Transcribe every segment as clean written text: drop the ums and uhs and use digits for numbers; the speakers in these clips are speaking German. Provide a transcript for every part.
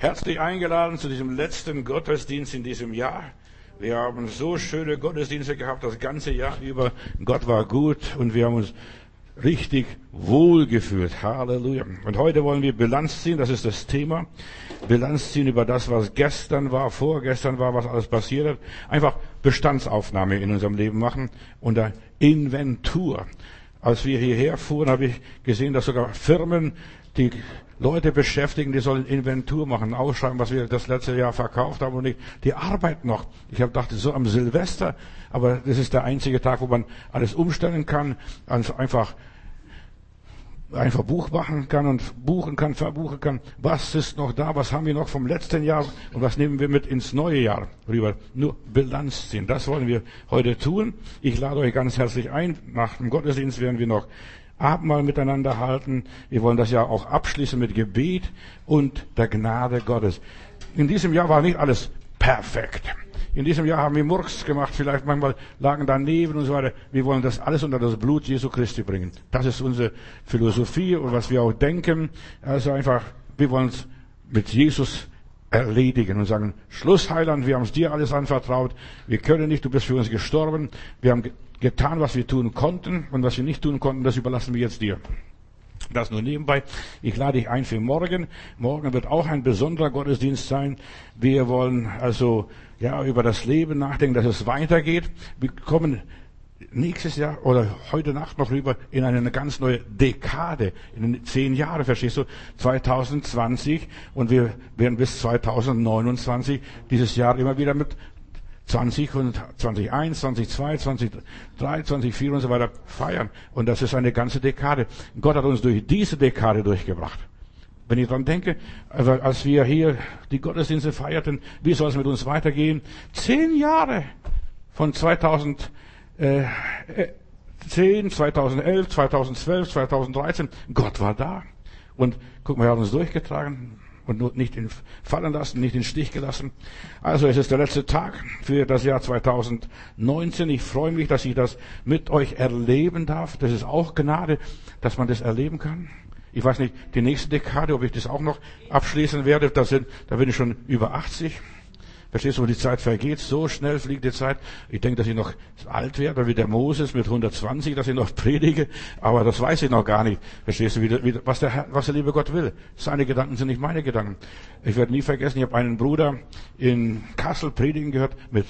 Herzlich eingeladen zu diesem letzten Gottesdienst in diesem Jahr. Wir haben so schöne Gottesdienste gehabt, das ganze Jahr über. Gott war gut und wir haben uns richtig wohl gefühlt. Halleluja. Und heute wollen wir Bilanz ziehen, das ist das Thema. Bilanz ziehen über das, was gestern war, vorgestern war, was alles passiert hat. Einfach Bestandsaufnahme in unserem Leben machen und eine Inventur. Als wir hierher fuhren, habe ich gesehen, dass sogar Firmen, die Leute beschäftigen, die sollen Inventur machen, ausschreiben, was wir das letzte Jahr verkauft haben und nicht. Die arbeiten noch. Ich habe gedacht, so am Silvester, aber das ist der einzige Tag, wo man alles umstellen kann, also einfach Buch machen kann und buchen kann, verbuchen kann. Was ist noch da? Was haben wir noch vom letzten Jahr? Und was nehmen wir mit ins neue Jahr rüber? Nur Bilanz ziehen. Das wollen wir heute tun. Ich lade euch ganz herzlich ein. Nach dem Gottesdienst werden wir noch Abendmahl miteinander halten. Wir wollen das Jahr auch abschließen mit Gebet und der Gnade Gottes. In diesem Jahr war nicht alles perfekt. In diesem Jahr haben wir Murks gemacht, vielleicht manchmal lagen daneben und so weiter. Wir wollen das alles unter das Blut Jesu Christi bringen. Das ist unsere Philosophie und was wir auch denken. Also einfach, wir wollen es mit Jesus erledigen und sagen, Schluss, Heiland, wir haben es dir alles anvertraut. Wir können nicht, du bist für uns gestorben. Wir haben getan, was wir tun konnten und was wir nicht tun konnten, das überlassen wir jetzt dir. Das nur nebenbei. Ich lade dich ein für morgen. Morgen wird auch ein besonderer Gottesdienst sein. Wir wollen also über das Leben nachdenken, dass es weitergeht. Wir kommen nächstes Jahr oder heute Nacht noch rüber in eine ganz neue Dekade, in 10 Jahre, verstehst du? 2020 und wir werden bis 2029 dieses Jahr immer wieder mit 20 und 2021, 2022, 2023, 2024 und so weiter feiern. Und das ist eine ganze Dekade. Gott hat uns durch diese Dekade durchgebracht. Wenn ich dran denke, als wir hier die Gottesdienste feierten, wie soll es mit uns weitergehen? 10 Jahre von 2010, 2011, 2012, 2013. Gott war da. Und guck mal, er hat uns durchgetragen. Und nicht fallen lassen, nicht in den Stich gelassen. Also es ist der letzte Tag für das Jahr 2019. Ich freue mich, dass ich das mit euch erleben darf. Das ist auch Gnade, dass man das erleben kann. Ich weiß nicht, die nächste Dekade, ob ich das auch noch abschließen werde. Da bin ich schon über 80. Verstehst du, wo die Zeit vergeht? So schnell fliegt die Zeit. Ich denke, dass ich noch alt werde, wie der Moses mit 120, dass ich noch predige. Aber das weiß ich noch gar nicht. Verstehst du, was der liebe Gott will? Seine Gedanken sind nicht meine Gedanken. Ich werde nie vergessen, ich habe einen Bruder in Kassel predigen gehört mit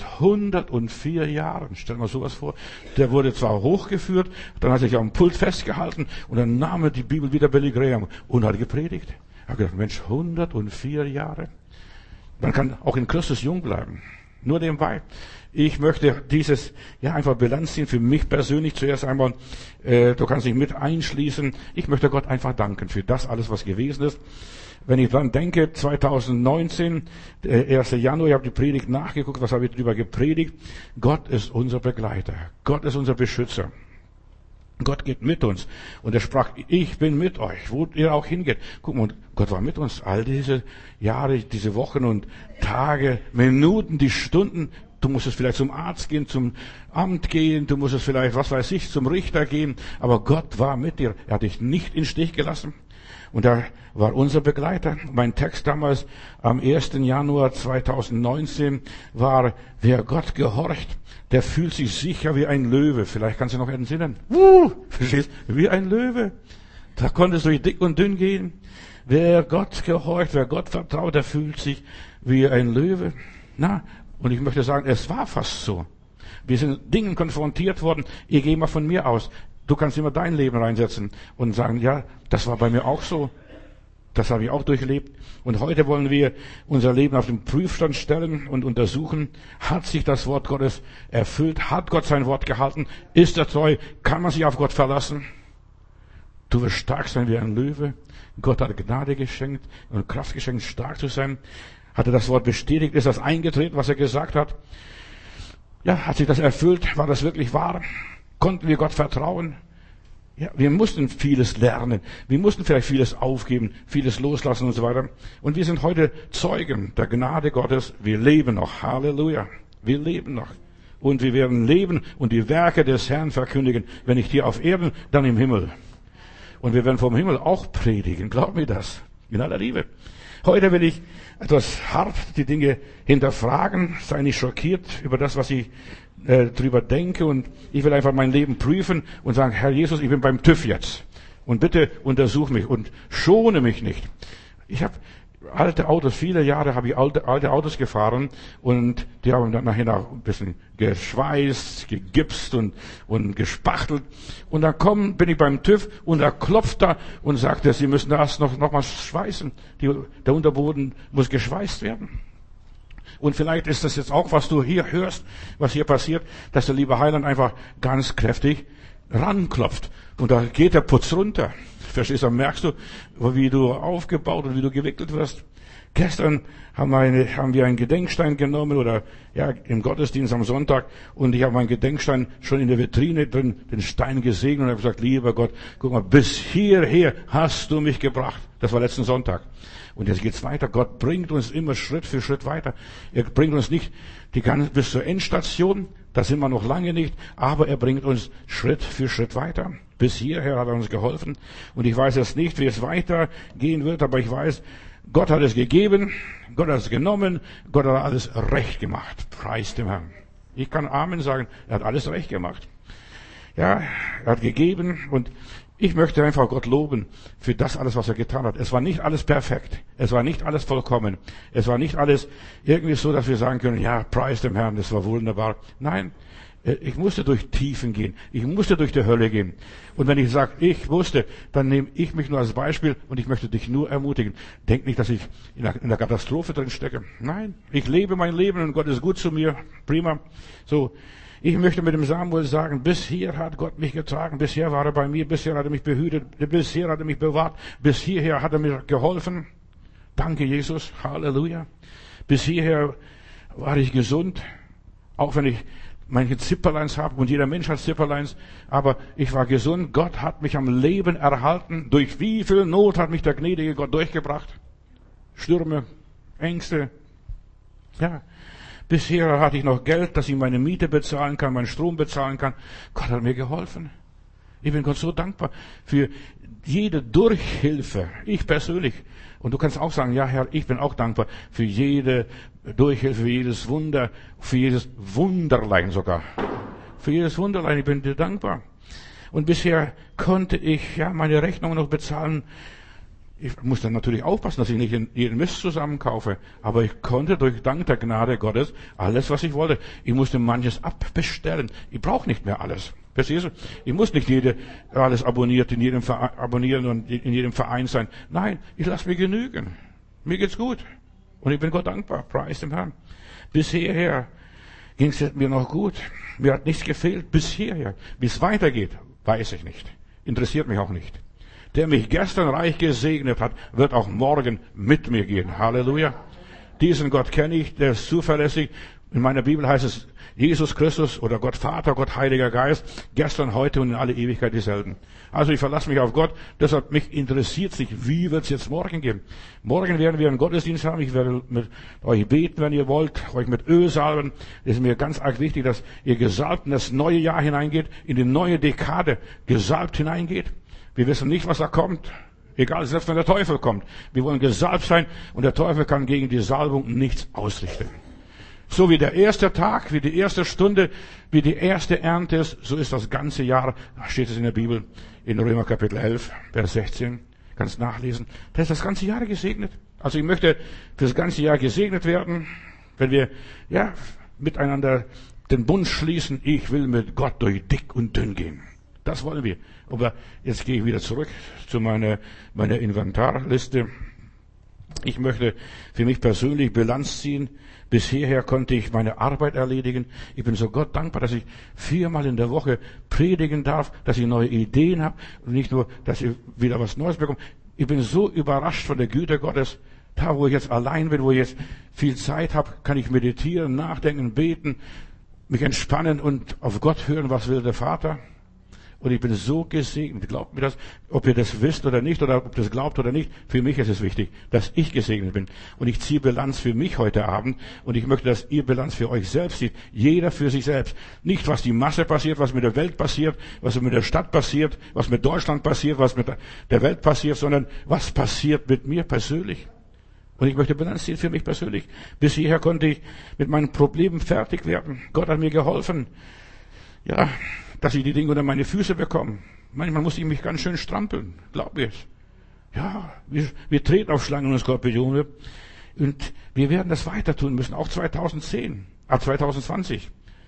104 Jahren. Stell dir mal sowas vor. Der wurde zwar hochgeführt, dann hat er sich am Pult festgehalten und dann nahm er die Bibel wieder Billy Graham und hat gepredigt. Ich habe gedacht, Mensch, 104 Jahre. Man kann auch in Christus jung bleiben. Nur nebenbei. Ich möchte dieses, einfach Bilanz ziehen für mich persönlich zuerst einmal. Du kannst dich mit einschließen. Ich möchte Gott einfach danken für das alles, was gewesen ist. Wenn ich dran denke, 2019, 1. Januar, ich habe die Predigt nachgeguckt, was habe ich darüber gepredigt? Gott ist unser Begleiter. Gott ist unser Beschützer. Gott geht mit uns. Und er sprach, ich bin mit euch, wo ihr auch hingeht. Guck mal, Gott war mit uns all diese Jahre, diese Wochen und Tage, Minuten, die Stunden. Du musstest vielleicht zum Arzt gehen, zum Amt gehen, du musstest vielleicht, was weiß ich, zum Richter gehen. Aber Gott war mit dir. Er hat dich nicht in den Stich gelassen. Und er war unser Begleiter. Mein Text damals am 1. Januar 2019 war, wer Gott gehorcht, der fühlt sich sicher wie ein Löwe. Vielleicht kannst du noch entsinnen. Verstehst? Wie ein Löwe. Da konntest du durch dick und dünn gehen. Wer Gott gehorcht, wer Gott vertraut, der fühlt sich wie ein Löwe. Und ich möchte sagen, es war fast so. Wir sind Dingen konfrontiert worden. Ich gehe mal von mir aus. Du kannst immer dein Leben reinsetzen und sagen, ja, das war bei mir auch so. Das habe ich auch durchlebt. Und heute wollen wir unser Leben auf den Prüfstand stellen und untersuchen, hat sich das Wort Gottes erfüllt? Hat Gott sein Wort gehalten? Ist er treu? Kann man sich auf Gott verlassen? Du wirst stark sein wie ein Löwe. Gott hat Gnade geschenkt und Kraft geschenkt, stark zu sein. Hat er das Wort bestätigt? Ist das eingetreten, was er gesagt hat? Ja, hat sich das erfüllt? War das wirklich wahr? Konnten wir Gott vertrauen? Ja, wir mussten vieles lernen. Wir mussten vielleicht vieles aufgeben, vieles loslassen und so weiter. Und wir sind heute Zeugen der Gnade Gottes. Wir leben noch. Halleluja. Wir leben noch. Und wir werden leben und die Werke des Herrn verkündigen. Wenn nicht hier auf Erden, dann im Himmel. Und wir werden vom Himmel auch predigen. Glaub mir das. In aller Liebe. Heute will ich etwas hart die Dinge hinterfragen, sei nicht schockiert über das, was ich drüber denke, und ich will einfach mein Leben prüfen und sagen, Herr Jesus, ich bin beim TÜV jetzt und bitte untersuch mich und schone mich nicht. Ich habe alte Autos, viele Jahre habe ich alte Autos gefahren, und die haben dann nachher noch ein bisschen geschweißt, gegipst und gespachtelt. Und dann bin ich beim TÜV und er klopft da und sagt, Sie müssen das noch mal schweißen. Der Unterboden muss geschweißt werden. Und vielleicht ist das jetzt auch, was du hier hörst, was hier passiert, dass der liebe Heiland einfach ganz kräftig ranklopft. Und da geht der Putz runter. Verstehst du? Merkst du, wie du aufgebaut und wie du gewickelt wirst? Gestern haben wir einen Gedenkstein genommen, oder ja, im Gottesdienst am Sonntag, und ich habe meinen Gedenkstein schon in der Vitrine drin, den Stein gesegnet, und habe gesagt, lieber Gott, guck mal, bis hierher hast du mich gebracht. Das war letzten Sonntag. Und jetzt geht's weiter. Gott bringt uns immer Schritt für Schritt weiter. Er bringt uns nicht bis zur Endstation, da sind wir noch lange nicht, aber er bringt uns Schritt für Schritt weiter. Bis hierher hat er uns geholfen. Und ich weiß jetzt nicht, wie es weitergehen wird, aber ich weiß, Gott hat es gegeben, Gott hat es genommen, Gott hat alles recht gemacht. Preis dem Herrn. Ich kann Amen sagen, er hat alles recht gemacht. Ja, er hat gegeben, und ich möchte einfach Gott loben für das alles, was er getan hat. Es war nicht alles perfekt. Es war nicht alles vollkommen. Es war nicht alles irgendwie so, dass wir sagen können, ja, preis dem Herrn, das war wunderbar. Nein, ich musste durch Tiefen gehen. Ich musste durch die Hölle gehen. Und wenn ich sage, ich musste, dann nehme ich mich nur als Beispiel, und ich möchte dich nur ermutigen. Denk nicht, dass ich in der Katastrophe drin stecke. Nein, ich lebe mein Leben und Gott ist gut zu mir. Prima. So. Ich möchte mit dem Samuel sagen, bisher hat Gott mich getragen, bisher war er bei mir, bisher hat er mich behütet, bisher hat er mich bewahrt, bis hierher hat er mir geholfen. Danke, Jesus. Halleluja. Bis hierher war ich gesund, auch wenn ich manche Zipperleins habe, und jeder Mensch hat Zipperleins, aber ich war gesund. Gott hat mich am Leben erhalten. Durch wie viel Not hat mich der gnädige Gott durchgebracht? Stürme, Ängste. Ja. Bisher hatte ich noch Geld, dass ich meine Miete bezahlen kann, meinen Strom bezahlen kann. Gott hat mir geholfen. Ich bin Gott so dankbar für jede Durchhilfe. Ich persönlich. Und du kannst auch sagen, ja Herr, ich bin auch dankbar für jede Durchhilfe, für jedes Wunder, für jedes Wunderlein sogar. Für jedes Wunderlein, ich bin dir dankbar. Und bisher konnte ich ja meine Rechnungen noch bezahlen. Ich muss dann natürlich aufpassen, dass ich nicht jeden Mist zusammenkaufe. Aber ich konnte dank der Gnade Gottes alles, was ich wollte. Ich musste manches abbestellen. Ich brauche nicht mehr alles. Verstehst du? Ich muss nicht alles abonnieren und in jedem Verein sein. Nein, ich lasse mir genügen. Mir geht's gut. Und ich bin Gott dankbar. Preis dem Herrn. Bis hierher ging es mir noch gut. Mir hat nichts gefehlt. Bis hierher. Wie es weitergeht, weiß ich nicht. Interessiert mich auch nicht. Der mich gestern reich gesegnet hat, wird auch morgen mit mir gehen. Halleluja. Diesen Gott kenne ich, der ist zuverlässig. In meiner Bibel heißt es Jesus Christus oder Gott Vater, Gott Heiliger Geist, gestern, heute und in alle Ewigkeit dieselben. Also ich verlasse mich auf Gott, deshalb mich interessiert sich, wie wird es jetzt morgen gehen. Morgen werden wir einen Gottesdienst haben, ich werde mit euch beten, wenn ihr wollt, euch mit Öl salben. Es ist mir ganz arg wichtig, dass ihr gesalbt in das neue Jahr hineingeht, in die neue Dekade gesalbt hineingeht. Wir wissen nicht, was da kommt. Egal, selbst wenn der Teufel kommt. Wir wollen gesalbt sein, und der Teufel kann gegen die Salbung nichts ausrichten. So wie der erste Tag, wie die erste Stunde, wie die erste Ernte ist, so ist das ganze Jahr. Da steht es in der Bibel, in Römer Kapitel 11, Vers 16. Kannst nachlesen. Da ist das ganze Jahr gesegnet. Also ich möchte für das ganze Jahr gesegnet werden, wenn wir, ja, miteinander den Bund schließen. Ich will mit Gott durch dick und dünn gehen. Das wollen wir. Aber jetzt gehe ich wieder zurück zu meiner Inventarliste. Ich möchte für mich persönlich Bilanz ziehen. Bis hierher konnte ich meine Arbeit erledigen. Ich bin so Gott dankbar, dass ich 4-mal in der Woche predigen darf, dass ich neue Ideen habe und nicht nur, dass ich wieder was Neues bekomme. Ich bin so überrascht von der Güte Gottes. Da, wo ich jetzt allein bin, wo ich jetzt viel Zeit habe, kann ich meditieren, nachdenken, beten, mich entspannen und auf Gott hören, was will der Vater. Und ich bin so gesegnet. Glaubt mir das, ob ihr das wisst oder nicht, oder ob ihr das glaubt oder nicht. Für mich ist es wichtig, dass ich gesegnet bin. Und ich ziehe Bilanz für mich heute Abend. Und ich möchte, dass ihr Bilanz für euch selbst zieht. Jeder für sich selbst. Nicht, was die Masse passiert, was mit der Welt passiert, was mit der Stadt passiert, was mit Deutschland passiert, was mit der Welt passiert, sondern was passiert mit mir persönlich. Und ich möchte Bilanz ziehen für mich persönlich. Bis hierher konnte ich mit meinen Problemen fertig werden. Gott hat mir geholfen, ja, dass ich die Dinge unter meine Füße bekomme. Manchmal muss ich mich ganz schön strampeln. Glaub mir. Ja, wir treten auf Schlangen und Skorpione. Und wir werden das weiter tun müssen, auch 2010, 2020.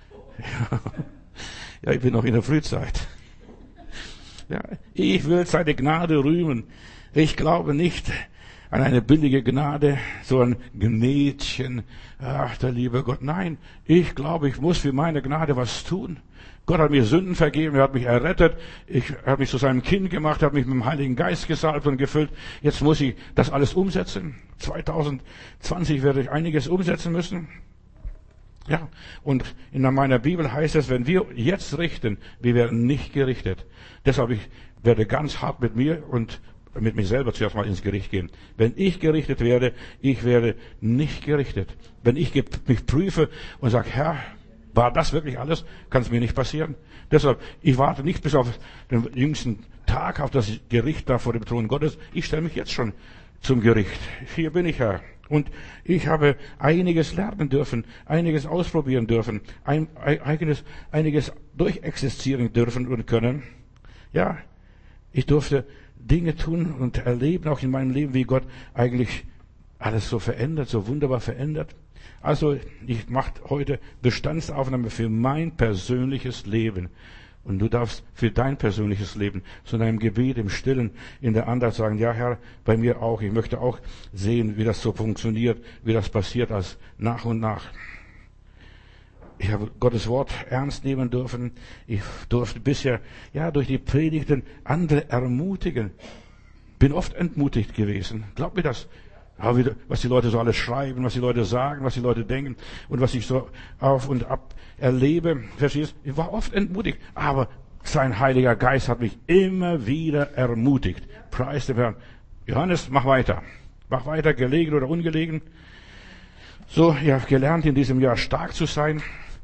Ja, ich bin noch in der Frühzeit. Ja, ich will seine Gnade rühmen. Ich glaube nicht an eine billige Gnade, so ein Gnädchen. Ach, der liebe Gott. Nein, ich glaube, ich muss für meine Gnade was tun. Gott hat mir Sünden vergeben, er hat mich errettet, er hat mich zu seinem Kind gemacht, er hat mich mit dem Heiligen Geist gesalbt und gefüllt. Jetzt muss ich das alles umsetzen. 2020 werde ich einiges umsetzen müssen. Ja, und in meiner Bibel heißt es, wenn wir jetzt richten, wir werden nicht gerichtet. Deshalb, ich werde ganz hart mit mir und mit mir selber zuerst mal ins Gericht gehen. Wenn ich gerichtet werde, ich werde nicht gerichtet. Wenn ich mich prüfe und sage, Herr, war das wirklich alles? Kann es mir nicht passieren. Deshalb, ich warte nicht bis auf den jüngsten Tag, auf das Gericht da vor dem Thron Gottes. Ich stelle mich jetzt schon zum Gericht. Hier bin ich, Herr. Und ich habe einiges lernen dürfen, einiges ausprobieren dürfen, einiges durchexistieren dürfen und können. Ja, ich durfte Dinge tun und erleben, auch in meinem Leben, wie Gott eigentlich alles so verändert, so wunderbar verändert. Also, ich mache heute Bestandsaufnahme für mein persönliches Leben. Und du darfst für dein persönliches Leben, so in deinem Gebet, im Stillen, in der Andacht sagen, ja Herr, bei mir auch. Ich möchte auch sehen, wie das so funktioniert, wie das passiert, als nach und nach. Ich habe Gottes Wort ernst nehmen dürfen. Ich durfte bisher, ja, durch die Predigten andere ermutigen. Bin oft entmutigt gewesen. Glaub mir das. Was die Leute so alles schreiben, was die Leute sagen, was die Leute denken und was ich so auf und ab erlebe. Verstehst? Ich war oft entmutigt, aber sein Heiliger Geist hat mich immer wieder ermutigt. Preis dem Herrn. Johannes, mach weiter. Mach weiter, gelegen oder ungelegen. So, ich habe gelernt, in diesem Jahr stark zu sein.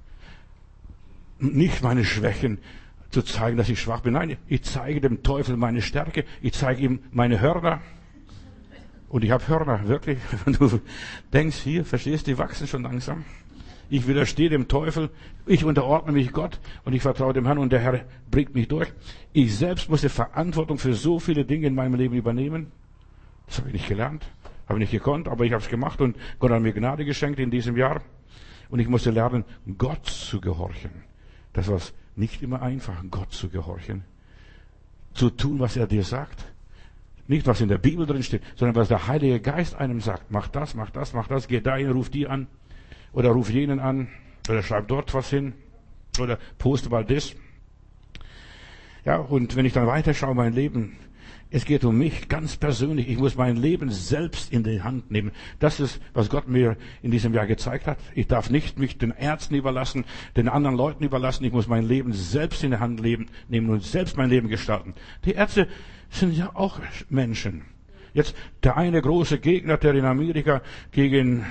Nicht meine Schwächen zu zeigen, dass ich schwach bin. Nein, ich zeige dem Teufel meine Stärke. Ich zeige ihm meine Hörner. Und ich habe Hörner, wirklich. Wenn du denkst, hier, verstehst, die wachsen schon langsam. Ich widerstehe dem Teufel, ich unterordne mich Gott und ich vertraue dem Herrn und der Herr bringt mich durch. Ich selbst musste Verantwortung für so viele Dinge in meinem Leben übernehmen. Das habe ich nicht gelernt, habe ich nicht gekonnt, aber ich habe es gemacht und Gott hat mir Gnade geschenkt in diesem Jahr. Und ich musste lernen, Gott zu gehorchen. Das war nicht immer einfach, Gott zu gehorchen. Zu tun, was er dir sagt. Nicht, was in der Bibel drin steht, sondern was der Heilige Geist einem sagt. Mach das, mach das, mach das, geh dahin, ruf die an. Oder ruf jenen an. Oder schreib dort was hin. Oder poste mal das. Ja, und wenn ich dann weiterschaue, mein Leben, es geht um mich ganz persönlich. Ich muss mein Leben selbst in die Hand nehmen. Das ist, was Gott mir in diesem Jahr gezeigt hat. Ich darf nicht mich den Ärzten überlassen, den anderen Leuten überlassen. Ich muss mein Leben selbst in die Hand nehmen und selbst mein Leben gestalten. Die Ärzte sind ja auch Menschen. Jetzt der eine große Gegner, der in Amerika gegen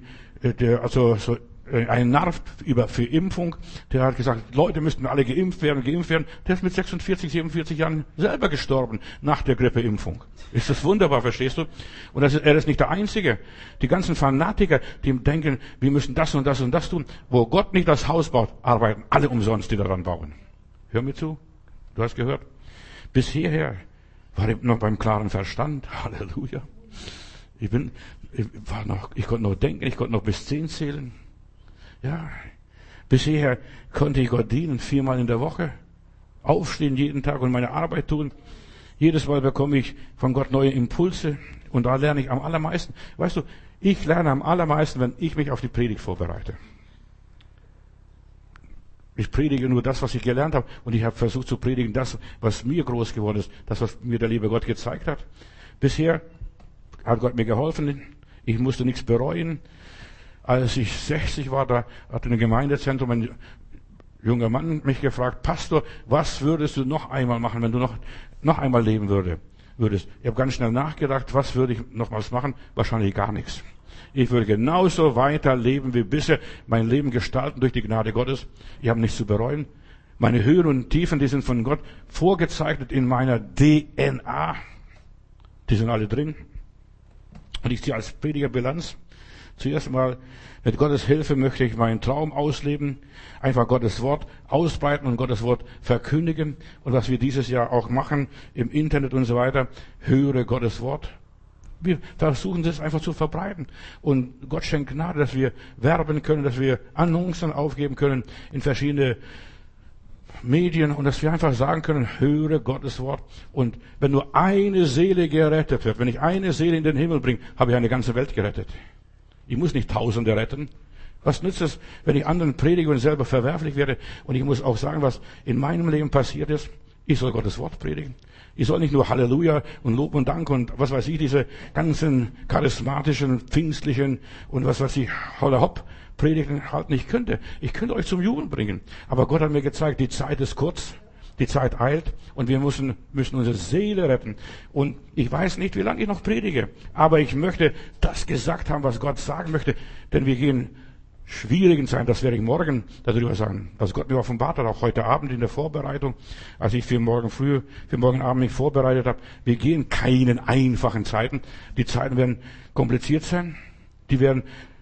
ein Narr für Impfung, der hat gesagt, Leute müssten alle geimpft werden. Der ist mit 46, 47 Jahren selber gestorben nach der Grippeimpfung. Ist das wunderbar, verstehst du? Und er ist nicht der Einzige. Die ganzen Fanatiker, die denken, wir müssen das und das und das tun. Wo Gott nicht das Haus baut, arbeiten alle umsonst, die daran bauen. Hör mir zu. Du hast gehört. Bis hierher war ich noch beim klaren Verstand. Halleluja. Ich konnte noch denken, ich konnte noch bis 10 zählen. Ja, bisher konnte ich Gott dienen, 4-mal in der Woche. Aufstehen jeden Tag und meine Arbeit tun. Jedes Mal bekomme ich von Gott neue Impulse. Und da lerne ich am allermeisten. Weißt du, ich lerne am allermeisten, wenn ich mich auf die Predigt vorbereite. Ich predige nur das, was ich gelernt habe. Und ich habe versucht zu predigen, das, was mir groß geworden ist. Das, was mir der liebe Gott gezeigt hat. Bisher hat Gott mir geholfen. Ich musste nichts bereuen. Als ich 60 war, da hat in einem Gemeindezentrum ein junger Mann mich gefragt, Pastor, was würdest du noch einmal machen, wenn du noch einmal leben würdest? Ich habe ganz schnell nachgedacht, was würde ich nochmals machen? Wahrscheinlich gar nichts. Ich würde genauso weiterleben wie bisher, mein Leben gestalten durch die Gnade Gottes. Ich habe nichts zu bereuen. Meine Höhen und Tiefen, die sind von Gott vorgezeichnet in meiner DNA. Die sind alle drin. Und ich ziehe als Prediger Bilanz. Zuerst mal, mit Gottes Hilfe möchte ich meinen Traum ausleben, einfach Gottes Wort ausbreiten und Gottes Wort verkündigen. Und was wir dieses Jahr auch machen, im Internet und so weiter, höre Gottes Wort. Wir versuchen das einfach zu verbreiten. Und Gott schenkt Gnade, dass wir werben können, dass wir Annoncen aufgeben können in verschiedene Medien und dass wir einfach sagen können, höre Gottes Wort. Und wenn nur eine Seele gerettet wird, wenn ich eine Seele in den Himmel bringe, habe ich eine ganze Welt gerettet. Ich muss nicht Tausende retten. Was nützt es, wenn ich anderen predige und selber verwerflich werde? Und ich muss auch sagen, was in meinem Leben passiert ist. Ich soll Gottes Wort predigen. Ich soll nicht nur Halleluja und Lob und Dank und was weiß ich, diese ganzen charismatischen, pfingstlichen und was weiß ich, Holla Hopp predigen halt nicht könnte. Ich könnte euch zum Jubeln bringen. Aber Gott hat mir gezeigt, die Zeit ist kurz. Die Zeit eilt und wir müssen unsere Seele retten. Und ich weiß nicht, wie lange ich noch predige. Aber ich möchte das gesagt haben, was Gott sagen möchte. Denn wir gehen schwierigen Zeiten, das werde ich morgen darüber sagen, was Gott mir offenbart hat, auch heute Abend in der Vorbereitung, als ich für morgen Abend mich vorbereitet habe. Wir gehen keinen einfachen Zeiten. Die Zeiten werden kompliziert sein. Die werden,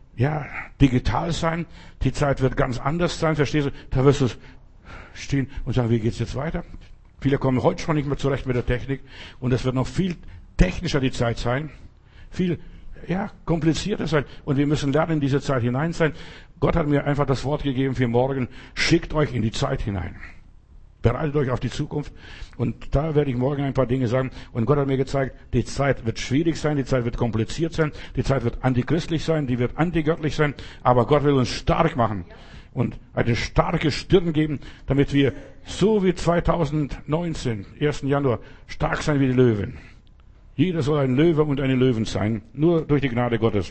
digital sein. Die Zeit wird ganz anders sein, verstehst du? Da wirst du stehen und sagen, wie geht's jetzt weiter? Viele kommen heute schon nicht mehr zurecht mit der Technik und es wird noch viel technischer die Zeit sein, viel komplizierter sein und wir müssen lernen, in diese Zeit hinein sein. Gott hat mir einfach das Wort gegeben für morgen, schickt euch in die Zeit hinein. Bereitet euch auf die Zukunft und da werde ich morgen ein paar Dinge sagen und Gott hat mir gezeigt, die Zeit wird schwierig sein, die Zeit wird kompliziert sein, die Zeit wird antichristlich sein, die wird antigöttlich sein, aber Gott will uns stark machen. Und eine starke Stirn geben, damit wir so wie 2019, 1. Januar, stark sein wie die Löwen. Jeder soll ein Löwe und eine Löwen sein, nur durch die Gnade Gottes.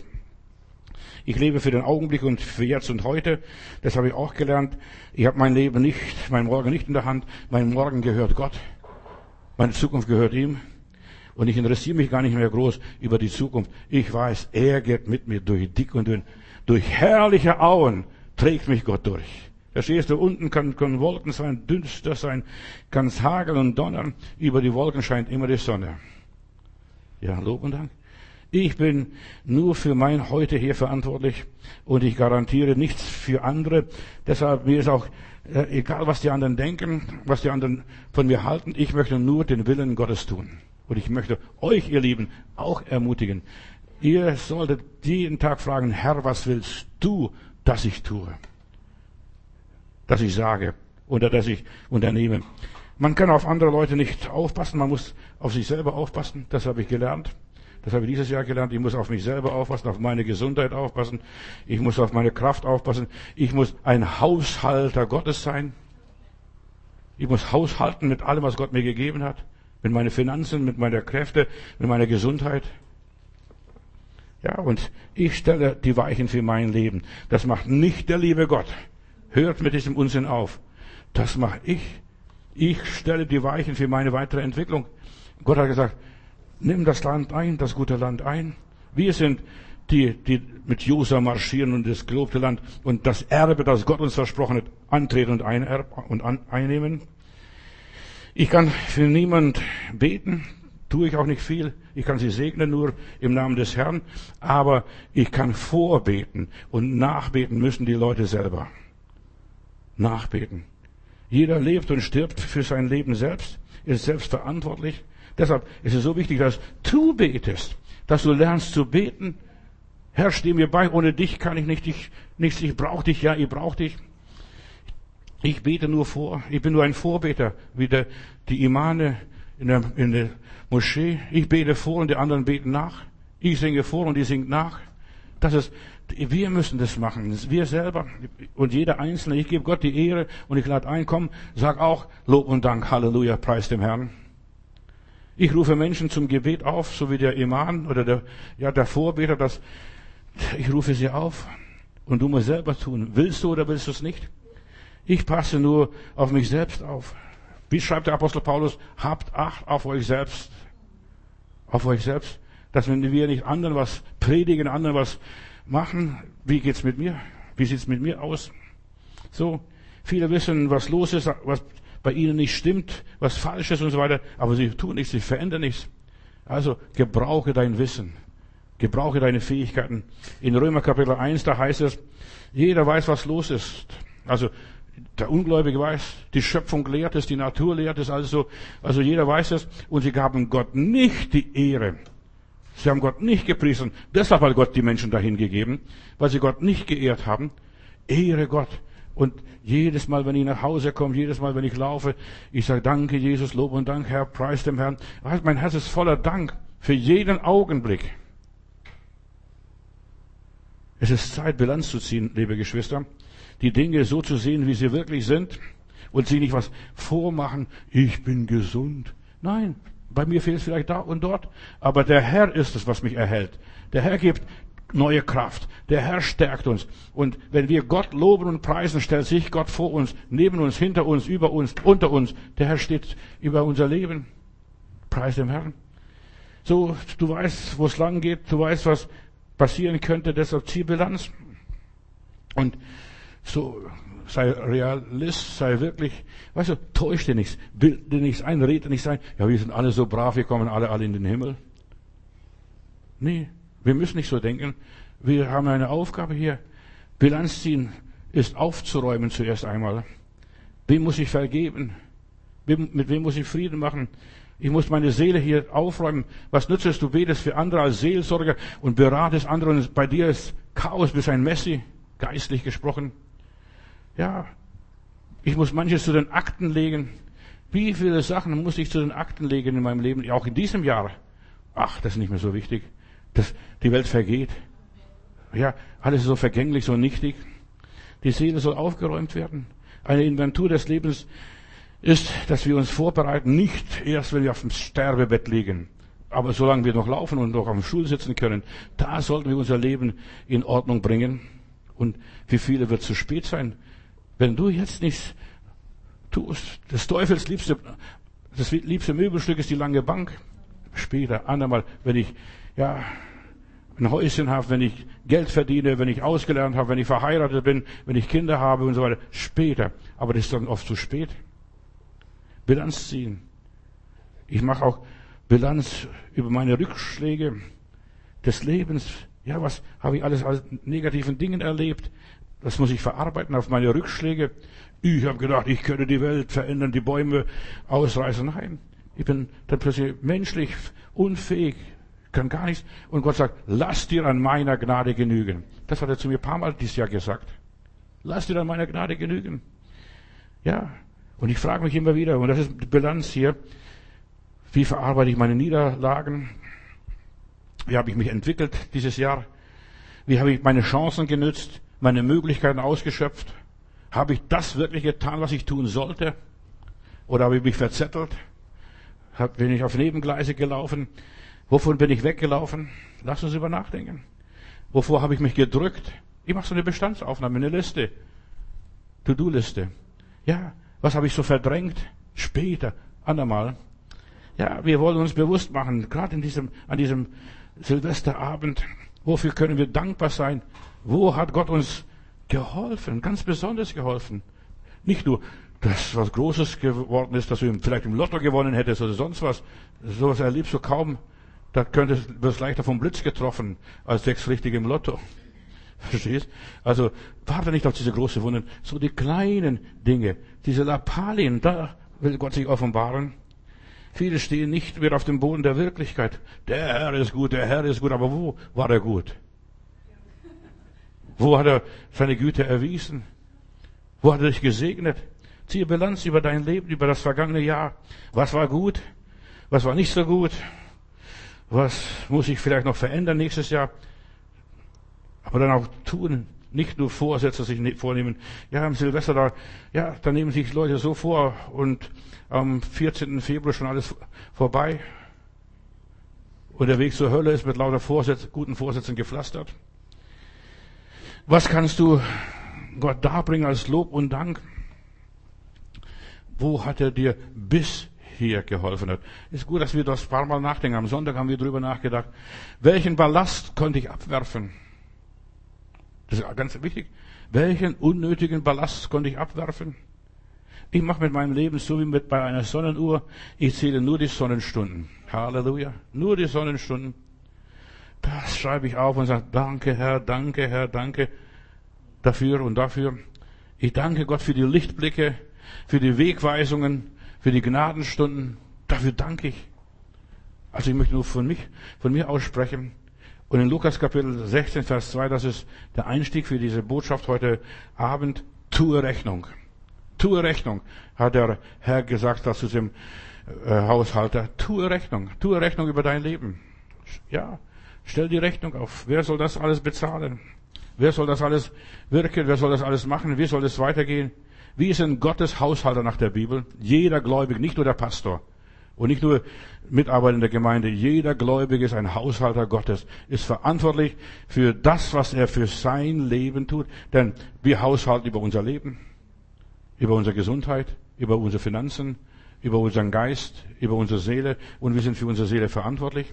Ich lebe für den Augenblick und für jetzt und heute. Das habe ich auch gelernt. Ich habe mein Morgen nicht in der Hand. Mein Morgen gehört Gott. Meine Zukunft gehört ihm. Und ich interessiere mich gar nicht mehr groß über die Zukunft. Ich weiß, er geht mit mir durch dick und dünn, durch herrliche Auen. Trägt mich Gott durch. Verstehst du, unten können Wolken sein, düster sein, kann es hageln und donnern. Über die Wolken scheint immer die Sonne. Ja, Lob und Dank. Ich bin nur für mein Heute hier verantwortlich und ich garantiere nichts für andere. Deshalb mir ist auch egal, was die anderen denken, was die anderen von mir halten. Ich möchte nur den Willen Gottes tun. Und ich möchte euch, ihr Lieben, auch ermutigen. Ihr solltet jeden Tag fragen, Herr, was willst du, dass ich tue, dass ich sage oder dass ich unternehme. Man kann auf andere Leute nicht aufpassen, man muss auf sich selber aufpassen. Das habe ich gelernt. Das habe ich dieses Jahr gelernt. Ich muss auf mich selber aufpassen, auf meine Gesundheit aufpassen. Ich muss auf meine Kraft aufpassen. Ich muss ein Haushalter Gottes sein. Ich muss haushalten mit allem, was Gott mir gegeben hat. Mit meinen Finanzen, mit meiner Kräfte, mit meiner Gesundheit. Ja, und ich stelle die Weichen für mein Leben. Das macht nicht der liebe Gott. Hört mit diesem Unsinn auf. Das mache ich. Ich stelle die Weichen für meine weitere Entwicklung. Gott hat gesagt, nimm das Land ein, das gute Land ein. Wir sind die mit Josua marschieren und das gelobte Land und das Erbe, das Gott uns versprochen hat, antreten und einnehmen. Ich kann für niemand beten. Tue ich auch nicht viel. Ich kann sie segnen nur im Namen des Herrn. Aber ich kann vorbeten und nachbeten müssen die Leute selber. Nachbeten. Jeder lebt und stirbt für sein Leben selbst, ist selbst verantwortlich. Deshalb ist es so wichtig, dass du betest, dass du lernst zu beten. Herr, steh mir bei, ohne dich kann ich nichts, ich brauche dich, ja, ich brauche dich. Ich bete nur vor, ich bin nur ein Vorbeter, wie die Imame in der Moschee. Ich bete vor und die anderen beten nach. Ich singe vor und die singt nach. Wir müssen das machen, wir selber und jeder Einzelne. Ich gebe Gott die Ehre und ich lade ein, komm, sag auch Lob und Dank, Halleluja, preis dem Herrn. Ich rufe Menschen zum Gebet auf, so wie der Imam oder der Vorbeter, ich rufe sie auf und du musst selber tun. Willst du oder willst du es nicht? Ich passe nur auf mich selbst auf. Wie schreibt der Apostel Paulus? Habt Acht auf euch selbst. Auf euch selbst. Dass wenn wir nicht anderen was predigen, anderen was machen, wie geht's mit mir? Wie sieht's mit mir aus? So, viele wissen, was los ist, was bei ihnen nicht stimmt, was falsch ist und so weiter, aber sie tun nichts, sie verändern nichts. Also gebrauche dein Wissen. Gebrauche deine Fähigkeiten. In Römer Kapitel 1, da heißt es, jeder weiß, was los ist. Also der Ungläubige weiß, die Schöpfung lehrt es, die Natur lehrt es, also jeder weiß es. Und sie gaben Gott nicht die Ehre. Sie haben Gott nicht gepriesen. Deshalb hat Gott die Menschen dahin gegeben, weil sie Gott nicht geehrt haben. Ehre Gott. Und jedes Mal, wenn ich nach Hause komme, jedes Mal, wenn ich laufe, ich sage, danke Jesus, Lob und Dank, Herr, preis dem Herrn. Mein Herz ist voller Dank für jeden Augenblick. Es ist Zeit, Bilanz zu ziehen, liebe Geschwister. Die Dinge so zu sehen, wie sie wirklich sind. Und sich nicht was vormachen, ich bin gesund. Nein, bei mir fehlt es vielleicht da und dort. Aber der Herr ist es, was mich erhält. Der Herr gibt neue Kraft. Der Herr stärkt uns. Und wenn wir Gott loben und preisen, stellt sich Gott vor uns, neben uns, hinter uns, über uns, unter uns. Der Herr steht über unser Leben. Preis dem Herrn. So, du weißt, wo es lang geht. Du weißt, was passieren könnte. Deshalb zieh Bilanz. Und so, sei Realist, sei wirklich, weißt du, täusch dir nichts, bild dir nichts ein, red dir nichts ein. Ja, wir sind alle so brav, wir kommen alle in den Himmel. Nee, wir müssen nicht so denken. Wir haben eine Aufgabe hier. Bilanz ziehen ist aufzuräumen zuerst einmal. Wem muss ich vergeben? Mit wem muss ich Frieden machen? Ich muss meine Seele hier aufräumen. Was nützt es, du betest für andere als Seelsorger und beratest andere und bei dir ist Chaos, bist ein Messi, geistlich gesprochen. Ja, ich muss manches zu den Akten legen. Wie viele Sachen muss ich zu den Akten legen in meinem Leben, auch in diesem Jahr? Ach, das ist nicht mehr so wichtig. Die Welt vergeht. Ja, alles ist so vergänglich, so nichtig. Die Seele soll aufgeräumt werden. Eine Inventur des Lebens ist, dass wir uns vorbereiten, nicht erst, wenn wir auf dem Sterbebett liegen. Aber solange wir noch laufen und noch auf dem Stuhl sitzen können, da sollten wir unser Leben in Ordnung bringen. Und für viele wird es zu spät sein. Wenn du jetzt nichts tust, des Teufels das liebste Möbelstück ist die lange Bank. Später, andermal, wenn ich, ein Häuschen habe, wenn ich Geld verdiene, wenn ich ausgelernt habe, wenn ich verheiratet bin, wenn ich Kinder habe und so weiter. Später. Aber das ist dann oft zu spät. Bilanz ziehen. Ich mache auch Bilanz über meine Rückschläge des Lebens. Ja, was habe ich alles als negativen Dingen erlebt? Das muss ich verarbeiten auf meine Rückschläge. Ich habe gedacht, ich könnte die Welt verändern, die Bäume ausreißen. Nein, ich bin dann plötzlich menschlich unfähig, kann gar nichts. Und Gott sagt, lass dir an meiner Gnade genügen. Das hat er zu mir ein paar Mal dieses Jahr gesagt. Lass dir an meiner Gnade genügen. Ja, und ich frage mich immer wieder, und das ist die Bilanz hier, wie verarbeite ich meine Niederlagen? Wie habe ich mich entwickelt dieses Jahr? Wie habe ich meine Chancen genützt? Meine Möglichkeiten ausgeschöpft? Habe ich das wirklich getan, was ich tun sollte? Oder habe ich mich verzettelt? Bin ich auf Nebengleise gelaufen? Wovon bin ich weggelaufen? Lass uns über nachdenken. Wovor habe ich mich gedrückt? Ich mache so eine Bestandsaufnahme, eine Liste. To-Do-Liste. Ja, was habe ich so verdrängt? Später, andermal. Ja, wir wollen uns bewusst machen, gerade an diesem Silvesterabend, wofür können wir dankbar sein? Wo hat Gott uns geholfen, ganz besonders geholfen? Nicht nur, dass was Großes geworden ist, dass du vielleicht im Lotto gewonnen hättest oder sonst was. Sowas erlebst du kaum. Da wirst leichter vom Blitz getroffen, als 6 Richtige im Lotto. Verstehst? Also, warte nicht auf diese große Wunder. So die kleinen Dinge, diese Lappalien, da will Gott sich offenbaren. Viele stehen nicht mehr auf dem Boden der Wirklichkeit. Der Herr ist gut, aber wo war er gut? Wo hat er seine Güte erwiesen? Wo hat er dich gesegnet? Ziehe Bilanz über dein Leben, über das vergangene Jahr. Was war gut? Was war nicht so gut? Was muss ich vielleicht noch verändern nächstes Jahr? Aber dann auch tun, nicht nur Vorsätze sich vornehmen. Ja, am Silvester da nehmen sich Leute so vor und am 14. Februar schon alles vorbei. Und der Weg zur Hölle ist mit lauter guten Vorsätzen gepflastert. Was kannst du Gott darbringen als Lob und Dank? Wo hat er dir bisher geholfen? Ist gut, dass wir das ein paar Mal nachdenken. Am Sonntag haben wir drüber nachgedacht. Welchen Ballast konnte ich abwerfen? Das ist ganz wichtig. Welchen unnötigen Ballast konnte ich abwerfen? Ich mache mit meinem Leben so wie bei einer Sonnenuhr. Ich zähle nur die Sonnenstunden. Halleluja. Nur die Sonnenstunden. Das schreibe ich auf und sage, danke Herr, danke Herr, danke dafür und dafür. Ich danke Gott für die Lichtblicke, für die Wegweisungen, für die Gnadenstunden. Dafür danke ich. Also ich möchte nur von mir aussprechen. Und in Lukas Kapitel 16, Vers 2, das ist der Einstieg für diese Botschaft heute Abend. Tue Rechnung. Tue Rechnung, hat der Herr gesagt zu dem Haushalter. Tue Rechnung über dein Leben. Ja, stell die Rechnung auf. Wer soll das alles bezahlen? Wer soll das alles wirken? Wer soll das alles machen? Wie soll es weitergehen? Wie ist denn Gottes Haushalter nach der Bibel? Jeder Gläubige, nicht nur der Pastor und nicht nur Mitarbeiter in der Gemeinde. Jeder Gläubige ist ein Haushalter Gottes, ist verantwortlich für das, was er für sein Leben tut. Denn wir haushalten über unser Leben, über unsere Gesundheit, über unsere Finanzen, über unseren Geist, über unsere Seele und wir sind für unsere Seele verantwortlich.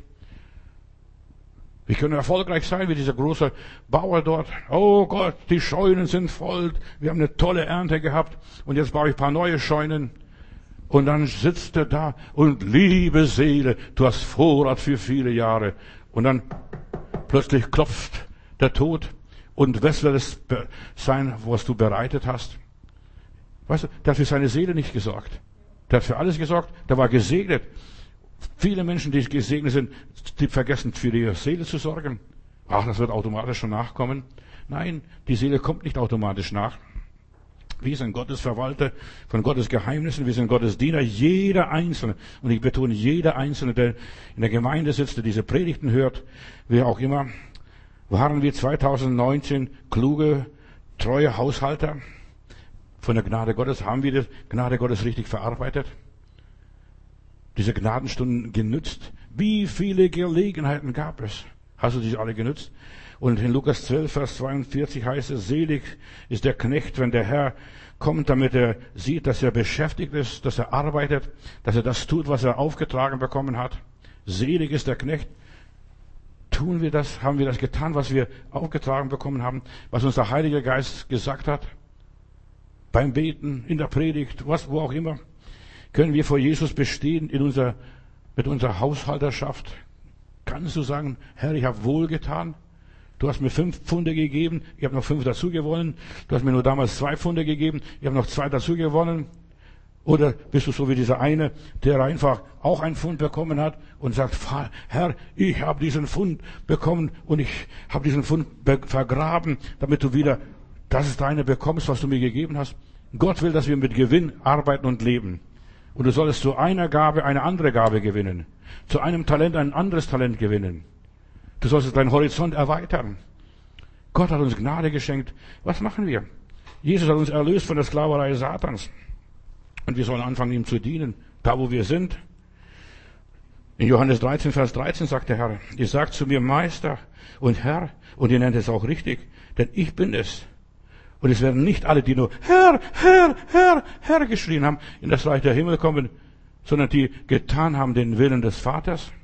Wir können erfolgreich sein wie dieser große Bauer dort. Oh Gott, die Scheunen sind voll. Wir haben eine tolle Ernte gehabt und jetzt baue ich ein paar neue Scheunen. Und dann sitzt er da und liebe Seele, du hast Vorrat für viele Jahre. Und dann plötzlich klopft der Tod und was wird es sein, was du bereitet hast? Weißt du, der hat für seine Seele nicht gesorgt. Der hat für alles gesorgt, der war gesegnet. Viele Menschen, die gesegnet sind, die vergessen für ihre Seele zu sorgen. Ach, das wird automatisch schon nachkommen. Nein, die Seele kommt nicht automatisch nach. Wir sind Gottes Verwalter von Gottes Geheimnissen, wir sind Gottes Diener, jeder Einzelne. Und ich betone, jeder Einzelne, der in der Gemeinde sitzt, der diese Predigten hört, wer auch immer, waren wir 2019 kluge, treue Haushalter von der Gnade Gottes? Haben wir die Gnade Gottes richtig verarbeitet? Diese Gnadenstunden genützt? Wie viele Gelegenheiten gab es? Hast du diese alle genützt? Und in Lukas 12, Vers 42 heißt es, selig ist der Knecht, wenn der Herr kommt, damit er sieht, dass er beschäftigt ist, dass er arbeitet, dass er das tut, was er aufgetragen bekommen hat. Selig ist der Knecht. Tun wir das? Haben wir das getan, was wir aufgetragen bekommen haben? Was uns der Heilige Geist gesagt hat? Beim Beten, in der Predigt, wo auch immer. Können wir vor Jesus bestehen mit unserer Haushalterschaft? Kannst du sagen, Herr, ich habe wohlgetan? Du hast mir 5 Pfunde gegeben, ich habe noch 5 dazu gewonnen. Du hast mir nur damals 2 Pfunde gegeben, ich habe noch 2 dazu gewonnen. Oder bist du so wie dieser eine, der einfach auch einen Pfund bekommen hat und sagt, Herr, ich habe diesen Pfund bekommen und ich habe diesen Pfund vergraben, damit du wieder das Deine bekommst, was du mir gegeben hast. Gott will, dass wir mit Gewinn arbeiten und leben. Und du solltest zu einer Gabe eine andere Gabe gewinnen. Zu einem Talent ein anderes Talent gewinnen. Du solltest deinen Horizont erweitern. Gott hat uns Gnade geschenkt. Was machen wir? Jesus hat uns erlöst von der Sklaverei Satans. Und wir sollen anfangen, ihm zu dienen. Da, wo wir sind. In Johannes 13, Vers 13 sagt der Herr, ihr sagt zu mir Meister und Herr, und ihr nennt es auch richtig, denn ich bin es. Und es werden nicht alle, die nur Herr, Herr, Herr, Herr geschrien haben, in das Reich der Himmel kommen, sondern die getan haben den Willen des Vaters.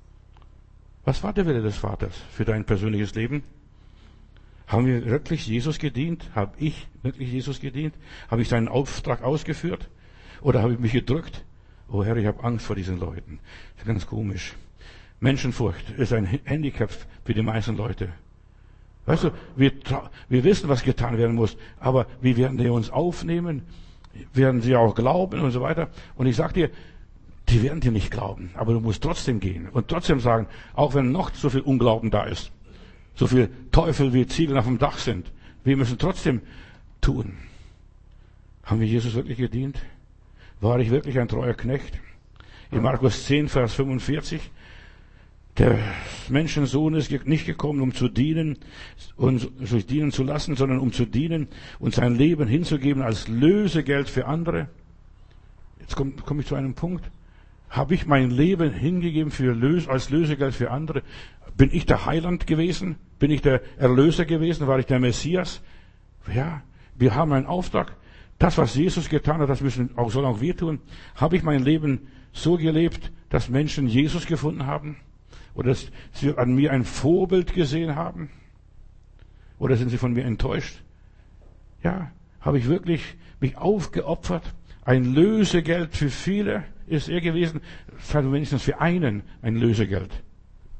Was war der Wille des Vaters für dein persönliches Leben? Haben wir wirklich Jesus gedient? Habe ich wirklich Jesus gedient? Habe ich seinen Auftrag ausgeführt? Oder habe ich mich gedrückt? Oh Herr, ich habe Angst vor diesen Leuten. Das ist ganz komisch. Menschenfurcht ist ein Handicap für die meisten Leute. Weißt du, wir wissen, was getan werden muss, aber wie werden die uns aufnehmen? Werden sie auch glauben und so weiter? Und ich sag dir, die werden dir nicht glauben, aber du musst trotzdem gehen und trotzdem sagen, auch wenn noch so viel Unglauben da ist, so viel Teufel wie Ziegen auf dem Dach sind, wir müssen trotzdem tun. Haben wir Jesus wirklich gedient? War ich wirklich ein treuer Knecht? In Markus 10, Vers 45, der Menschensohn ist nicht gekommen, um zu dienen und sich dienen zu lassen, sondern um zu dienen und sein Leben hinzugeben als Lösegeld für andere. Jetzt komme ich zu einem Punkt. Habe ich mein Leben hingegeben als Lösegeld für andere? Bin ich der Heiland gewesen? Bin ich der Erlöser gewesen? War ich der Messias? Ja, wir haben einen Auftrag. Das, was Jesus getan hat, sollen auch wir tun. Habe ich mein Leben so gelebt, dass Menschen Jesus gefunden haben? Oder dass sie an mir ein Vorbild gesehen haben? Oder sind sie von mir enttäuscht? Ja, habe ich wirklich mich aufgeopfert? Ein Lösegeld für viele ist er gewesen, vielleicht wenigstens für einen ein Lösegeld.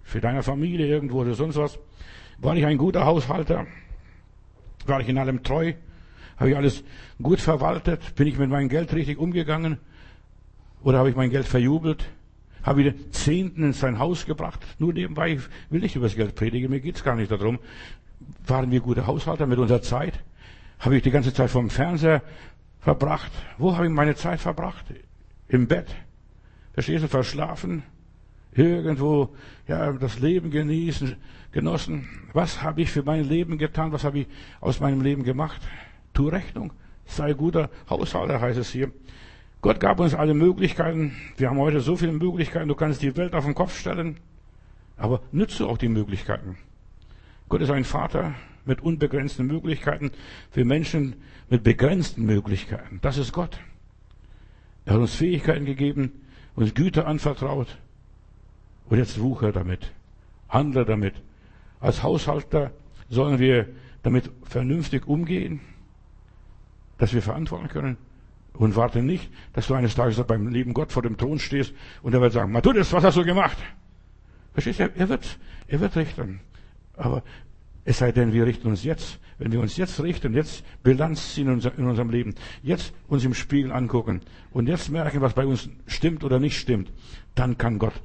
für deine Familie irgendwo oder sonst was? War ich ein guter Haushalter? War ich in allem treu? Habe ich alles gut verwaltet? Bin ich mit meinem Geld richtig umgegangen? Oder habe ich mein Geld verjubelt? Habe ich den Zehnten in sein Haus gebracht? Nur nebenbei, ich will nicht über das Geld predigen, mir geht's gar nicht darum. Waren wir gute Haushalter mit unserer Zeit? Habe ich die ganze Zeit vom Fernseher verbracht? Wo habe ich meine Zeit verbracht? Im Bett? Verstehst du? Verschlafen? Irgendwo, ja, das Leben genossen. Was habe ich für mein Leben getan? Was habe ich aus meinem Leben gemacht? Tu Rechnung. Sei guter Haushalter, heißt es hier. Gott gab uns alle Möglichkeiten. Wir haben heute so viele Möglichkeiten. Du kannst die Welt auf den Kopf stellen. Aber nütze auch die Möglichkeiten. Gott ist ein Vater mit unbegrenzten Möglichkeiten für Menschen mit begrenzten Möglichkeiten. Das ist Gott. Er hat uns Fähigkeiten gegeben, uns Güter anvertraut. Und jetzt wucher damit. Handle damit. Als Haushalter sollen wir damit vernünftig umgehen, dass wir verantworten können. Und warte nicht, dass du eines Tages beim lieben Gott vor dem Thron stehst und er wird sagen, Matthäus, was hast du gemacht? Verstehst du? Er wird richten. Aber es sei denn, wir richten uns jetzt. Wenn wir uns jetzt richten, jetzt Bilanz ziehen in unserem Leben, jetzt uns im Spiegel angucken und jetzt merken, was bei uns stimmt oder nicht stimmt, dann kann Gott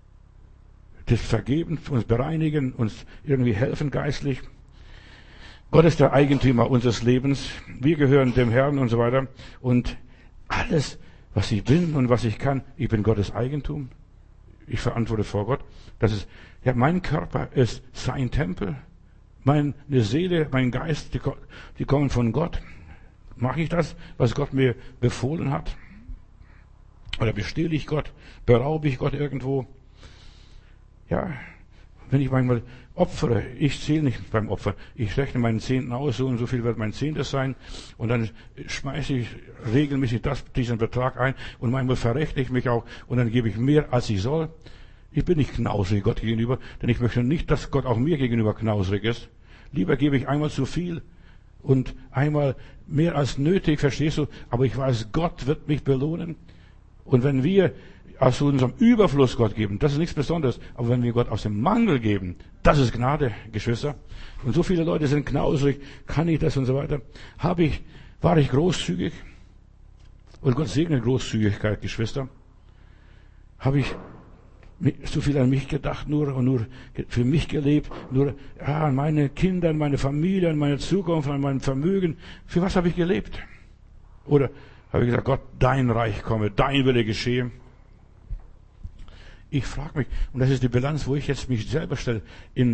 das vergeben, uns bereinigen, uns irgendwie helfen geistlich. Gott ist der Eigentümer unseres Lebens. Wir gehören dem Herrn und so weiter. Und alles, was ich bin und was ich kann, ich bin Gottes Eigentum. Ich verantworte vor Gott. Mein Körper ist sein Tempel. Meine Seele, mein Geist, die kommen von Gott. Mache ich das, was Gott mir befohlen hat? Oder bestehle ich Gott? Beraube ich Gott irgendwo? Ja, wenn ich manchmal opfere, ich zähle nicht beim Opfer. Ich rechne meinen Zehnten aus, so und so viel wird mein Zehntes sein. Und dann schmeiße ich regelmäßig diesen Betrag ein. Und manchmal verrechne ich mich auch. Und dann gebe ich mehr, als ich soll. Ich bin nicht knausrig Gott gegenüber, denn ich möchte nicht, dass Gott auch mir gegenüber knausrig ist. Lieber gebe ich einmal zu viel und einmal mehr als nötig, verstehst du? Aber ich weiß, Gott wird mich belohnen. Und wenn wir aus unserem Überfluss Gott geben, das ist nichts Besonderes. Aber wenn wir Gott aus dem Mangel geben, das ist Gnade, Geschwister. Und so viele Leute sind knausrig, kann ich das und so weiter. War ich großzügig? Und Gott segnet Großzügigkeit, Geschwister. Habe ich so viel an mich gedacht, nur für mich gelebt, an meine Kinder, an meine Familie, an meine Zukunft, an mein Vermögen. Für was habe ich gelebt? Oder habe ich gesagt, Gott, dein Reich komme, dein Wille geschehe? Ich frage mich, und das ist die Bilanz, wo ich jetzt mich selber stelle,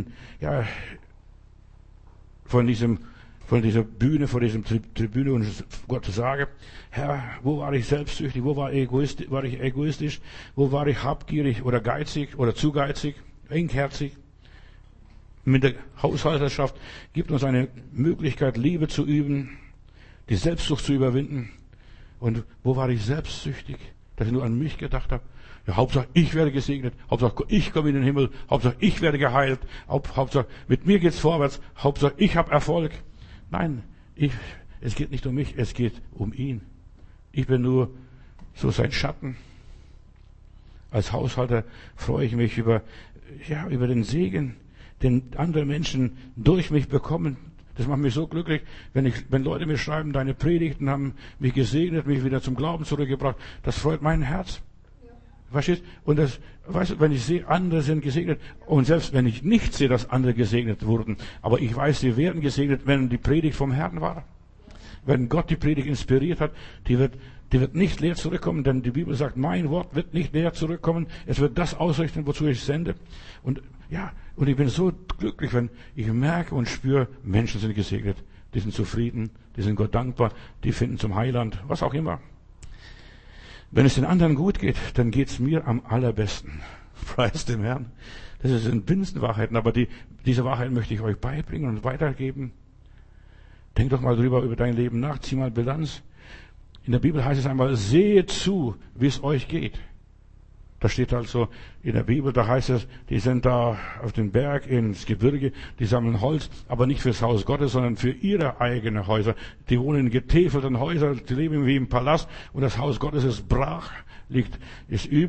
von dieser Bühne, von diesem Tribüne und Gott sage, Herr, wo war ich selbstsüchtig, wo war ich egoistisch, wo war ich habgierig oder geizig oder zu geizig, engherzig? Mit der Haushalterschaft gibt uns eine Möglichkeit, Liebe zu üben, die Selbstsucht zu überwinden. Und wo war ich selbstsüchtig, dass ich nur an mich gedacht habe? Ja, Hauptsache ich werde gesegnet, Hauptsache ich komme in den Himmel, Hauptsache ich werde geheilt, Hauptsache mit mir geht's vorwärts, Hauptsache ich habe Erfolg. Nein, es geht nicht um mich, es geht um ihn. Ich bin nur so sein Schatten. Als Haushalter freue ich mich über den Segen, den andere Menschen durch mich bekommen. Das macht mich so glücklich, wenn Leute mir schreiben, deine Predigten haben mich gesegnet, mich wieder zum Glauben zurückgebracht. Das freut mein Herz. Verstehst? Und wenn ich sehe, andere sind gesegnet, und selbst wenn ich nicht sehe, dass andere gesegnet wurden, aber ich weiß, sie werden gesegnet, wenn die Predigt vom Herrn war. Wenn Gott die Predigt inspiriert hat, die wird nicht leer zurückkommen, denn die Bibel sagt, mein Wort wird nicht leer zurückkommen, es wird das ausrichten, wozu ich sende. Und ich bin so glücklich, wenn ich merke und spüre, Menschen sind gesegnet, die sind zufrieden, die sind Gott dankbar, die finden zum Heiland, was auch immer. Wenn es den anderen gut geht, dann geht's mir am allerbesten. Preis dem Herrn. Das sind Binsenwahrheiten, aber diese Wahrheiten möchte ich euch beibringen und weitergeben. Denk doch mal drüber über dein Leben nach, zieh mal Bilanz. In der Bibel heißt es einmal, seht zu, wie es euch geht. Da steht also in der Bibel, da heißt es, die sind da auf dem Berg ins Gebirge, die sammeln Holz, aber nicht fürs Haus Gottes, sondern für ihre eigenen Häuser. Die wohnen in getäfelten Häusern, die leben wie im Palast und das Haus Gottes ist brach, ist übel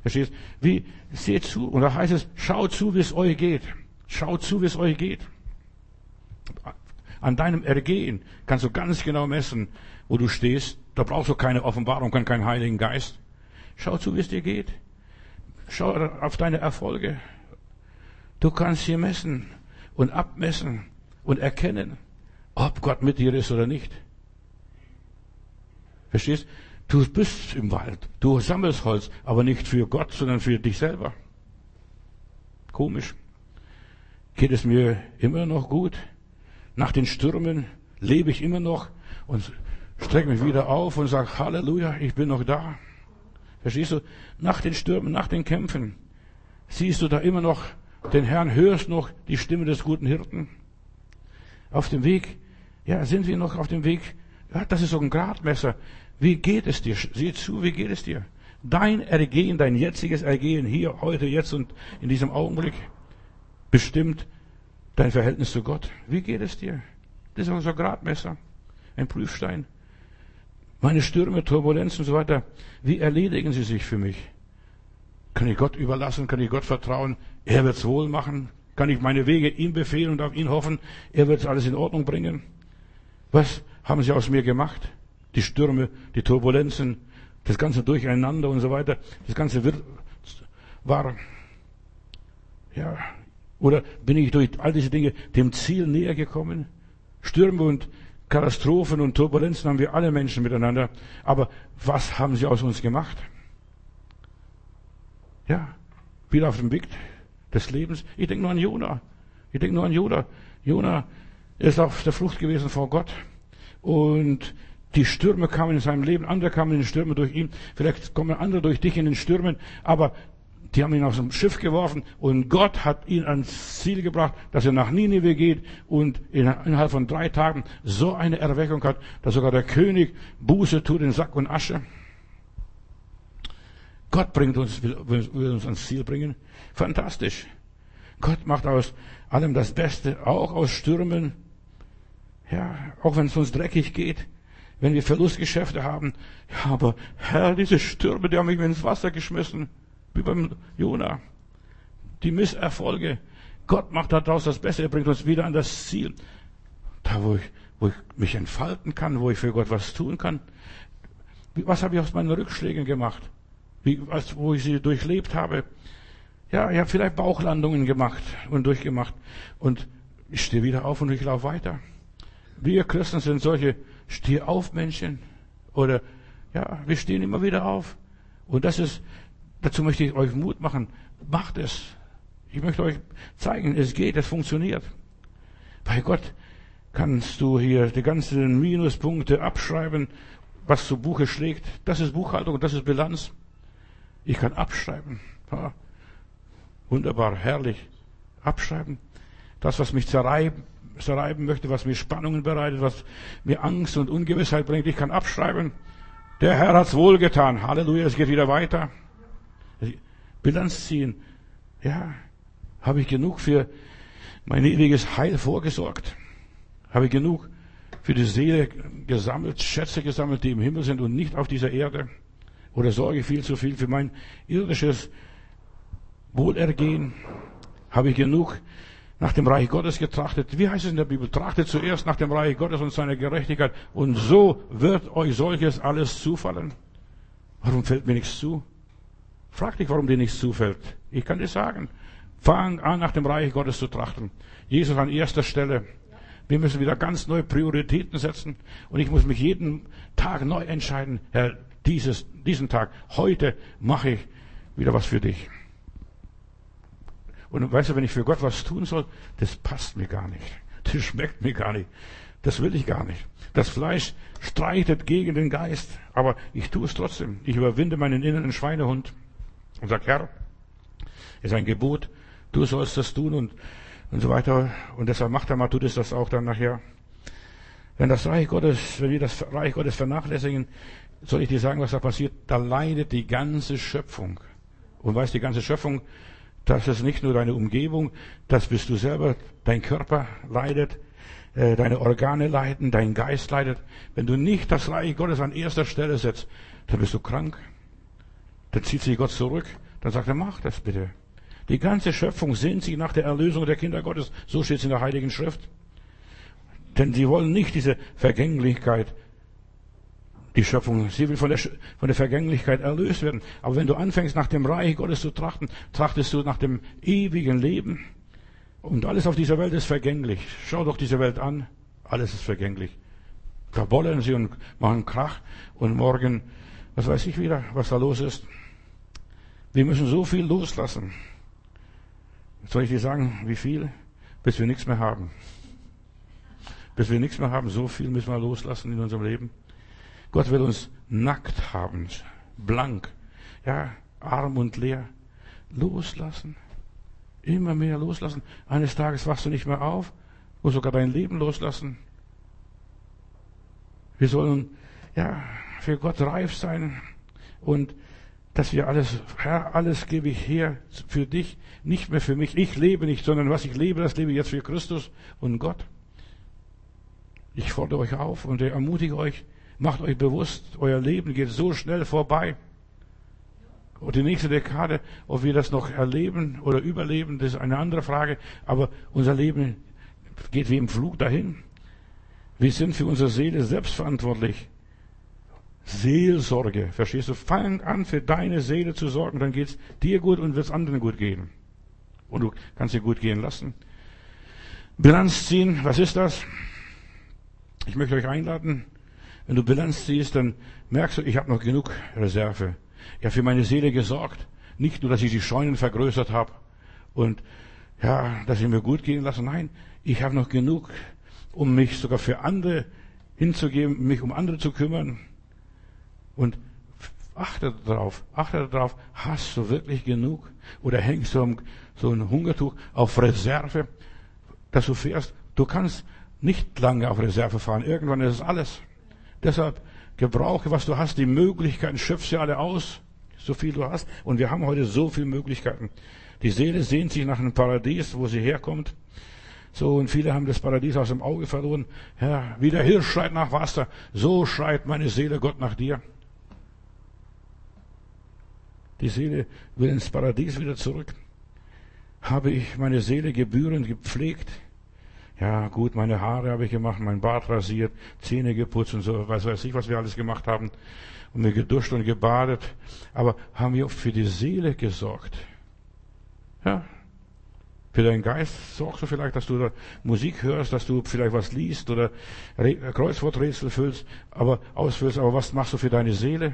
Verstehst? Wie, seht zu. Und da heißt es, schaut zu, wie es euch geht. Schaut zu, wie es euch geht. An deinem Ergehen kannst du ganz genau messen, wo du stehst. Da brauchst du keine Offenbarung, keinen Heiligen Geist. Schau zu, wie es dir geht. Schau auf deine Erfolge. Du kannst hier messen und abmessen und erkennen, ob Gott mit dir ist oder nicht. Verstehst? Du bist im Wald. Du sammelst Holz, aber nicht für Gott, sondern für dich selber. Komisch. Geht es mir immer noch gut? Nach den Stürmen lebe ich immer noch und strecke mich wieder auf und sage, Halleluja, ich bin noch da. Verstehst du? Nach den Stürmen, nach den Kämpfen, siehst du da immer noch den Herrn, hörst noch die Stimme des guten Hirten. Auf dem Weg, ja, sind wir noch auf dem Weg? Ja, das ist so ein Gradmesser. Wie geht es dir? Sieh zu, wie geht es dir? Dein Ergehen, dein jetziges Ergehen hier, heute, jetzt und in diesem Augenblick bestimmt dein Verhältnis zu Gott. Wie geht es dir? Das ist unser Gradmesser, ein Prüfstein. Meine Stürme, Turbulenzen und so weiter, wie erledigen sie sich für mich? Kann ich Gott überlassen? Kann ich Gott vertrauen? Er wird's wohl machen. Kann ich meine Wege ihm befehlen und auf ihn hoffen? Er wird alles in Ordnung bringen. Was haben sie aus mir gemacht? Die Stürme, die Turbulenzen, das ganze Durcheinander und so weiter. Das ganze war, ja, oder bin ich durch all diese Dinge dem Ziel näher gekommen? Stürme und Katastrophen und Turbulenzen haben wir alle Menschen miteinander. Aber was haben sie aus uns gemacht? Ja, wieder auf dem Weg des Lebens. Ich denke nur an Jona. Jona ist auf der Flucht gewesen vor Gott. Und die Stürme kamen in seinem Leben. Andere kamen in den Stürmen durch ihn. Vielleicht kommen andere durch dich in den Stürmen. Aber die haben ihn aus dem Schiff geworfen. Und Gott hat ihn ans Ziel gebracht, dass er nach Ninive geht und innerhalb von 3 Tagen so eine Erweckung hat, dass sogar der König Buße tut in Sack und Asche. Gott will uns ans Ziel bringen. Fantastisch. Gott macht aus allem das Beste, auch aus Stürmen. Ja, auch wenn es uns dreckig geht, wenn wir Verlustgeschäfte haben. Ja, aber Herr, diese Stürme, die haben mich ins Wasser geschmissen. Wie beim Jona. Die Misserfolge. Gott macht daraus das Beste. Er bringt uns wieder an das Ziel. Da, wo ich mich entfalten kann, wo ich für Gott was tun kann. Was habe ich aus meinen Rückschlägen gemacht? Wo ich sie durchlebt habe. Ja, ich habe vielleicht Bauchlandungen gemacht und durchgemacht. Und ich stehe wieder auf und ich laufe weiter. Wir Christen sind solche Steh-auf-Menschen. Oder, ja, wir stehen immer wieder auf. Und dazu möchte ich euch Mut machen. Macht es. Ich möchte euch zeigen, es geht, es funktioniert. Bei Gott kannst du hier die ganzen Minuspunkte abschreiben, was zu Buche schlägt. Das ist Buchhaltung, das ist Bilanz. Ich kann abschreiben. Ja. Wunderbar, herrlich. Abschreiben. Das, was mich zerreiben möchte, was mir Spannungen bereitet, was mir Angst und Ungewissheit bringt, ich kann abschreiben. Der Herr hat's wohl getan. Halleluja, es geht wieder weiter. Bilanz ziehen. Ja, habe ich genug für mein ewiges Heil vorgesorgt? Habe ich genug für die Seele gesammelt, Schätze gesammelt, die im Himmel sind und nicht auf dieser Erde? Oder sorge ich viel zu viel für mein irdisches Wohlergehen? Habe ich genug nach dem Reich Gottes getrachtet? Wie heißt es in der Bibel? Trachtet zuerst nach dem Reich Gottes und seiner Gerechtigkeit, und so wird euch solches alles zufallen. Warum fällt mir nichts zu? Frag dich, warum dir nichts zufällt. Ich kann dir sagen, fang an, nach dem Reich Gottes zu trachten. Jesus an erster Stelle. Wir müssen wieder ganz neue Prioritäten setzen. Und ich muss mich jeden Tag neu entscheiden. Herr, diesen Tag, heute mache ich wieder was für dich. Und weißt du, wenn ich für Gott was tun soll, das passt mir gar nicht. Das schmeckt mir gar nicht. Das will ich gar nicht. Das Fleisch streitet gegen den Geist. Aber ich tue es trotzdem. Ich überwinde meinen inneren Schweinehund und sage, Herr, ist ein Gebot, du sollst das tun und so weiter. Und deshalb tut es das auch dann nachher. Wenn wir das Reich Gottes vernachlässigen, soll ich dir sagen, was da passiert? Da leidet die ganze Schöpfung. Und weißt, die ganze Schöpfung, das ist nicht nur deine Umgebung, das bist du selber, dein Körper leidet, deine Organe leiden, dein Geist leidet. Wenn du nicht das Reich Gottes an erster Stelle setzt, dann bist du krank. Dann zieht sich Gott zurück. Dann sagt er, mach das bitte. Die ganze Schöpfung sehnt sich nach der Erlösung der Kinder Gottes. So steht es in der Heiligen Schrift. Denn sie wollen nicht diese Vergänglichkeit, die Schöpfung. Sie will von der Vergänglichkeit erlöst werden. Aber wenn du anfängst, nach dem Reich Gottes zu trachten, trachtest du nach dem ewigen Leben. Und alles auf dieser Welt ist vergänglich. Schau doch diese Welt an. Alles ist vergänglich. Verbollen sie und machen Krach. Und morgen, was weiß ich wieder, was da los ist. Wir müssen so viel loslassen. Soll ich dir sagen, wie viel? Bis wir nichts mehr haben. Bis wir nichts mehr haben, so viel müssen wir loslassen in unserem Leben. Gott will uns nackt haben, blank, ja, arm und leer. Loslassen. Immer mehr loslassen. Eines Tages wachst du nicht mehr auf, musst sogar dein Leben loslassen. Wir sollen, ja, für Gott reif sein und dass wir alles, Herr, alles gebe ich her für dich, nicht mehr für mich. Ich lebe nicht, sondern was ich lebe, das lebe ich jetzt für Christus und Gott. Ich fordere euch auf und ermutige euch, macht euch bewusst, euer Leben geht so schnell vorbei. Und die nächste Dekade, ob wir das noch erleben oder überleben, das ist eine andere Frage. Aber unser Leben geht wie im Flug dahin. Wir sind für unsere Seele selbstverantwortlich. Seelsorge, verstehst du? Fang an, für deine Seele zu sorgen, dann geht's dir gut und wird's anderen gut gehen. Und du kannst dir gut gehen lassen. Bilanz ziehen, was ist das? Ich möchte euch einladen, wenn du Bilanz ziehst, dann merkst du, ich habe noch genug Reserve. Ich habe für meine Seele gesorgt. Nicht nur, dass ich die Scheunen vergrößert habe und ja, dass ich mir gut gehen lasse. Nein, ich habe noch genug, um mich sogar für andere hinzugeben, mich um andere zu kümmern. Und achte darauf, hast du wirklich genug? Oder hängst du so ein Hungertuch auf Reserve, dass du fährst? Du kannst nicht lange auf Reserve fahren. Irgendwann ist es alles. Deshalb gebrauche, was du hast, die Möglichkeiten, schöpf sie alle aus, so viel du hast. Und wir haben heute so viele Möglichkeiten. Die Seele sehnt sich nach einem Paradies, wo sie herkommt. So, und viele haben das Paradies aus dem Auge verloren. Ja, wie der Hirsch schreit nach Wasser, so schreit meine Seele Gott nach dir. Die Seele will ins Paradies wieder zurück. Habe ich meine Seele gebührend gepflegt? Ja, gut, meine Haare habe ich gemacht, mein Bart rasiert, Zähne geputzt und so, weiß ich, was wir alles gemacht haben. Und mir geduscht und gebadet. Aber haben wir oft für die Seele gesorgt? Ja. Für deinen Geist sorgst du vielleicht, dass du da Musik hörst, dass du vielleicht was liest oder Kreuzworträtsel ausfüllst, aber was machst du für deine Seele?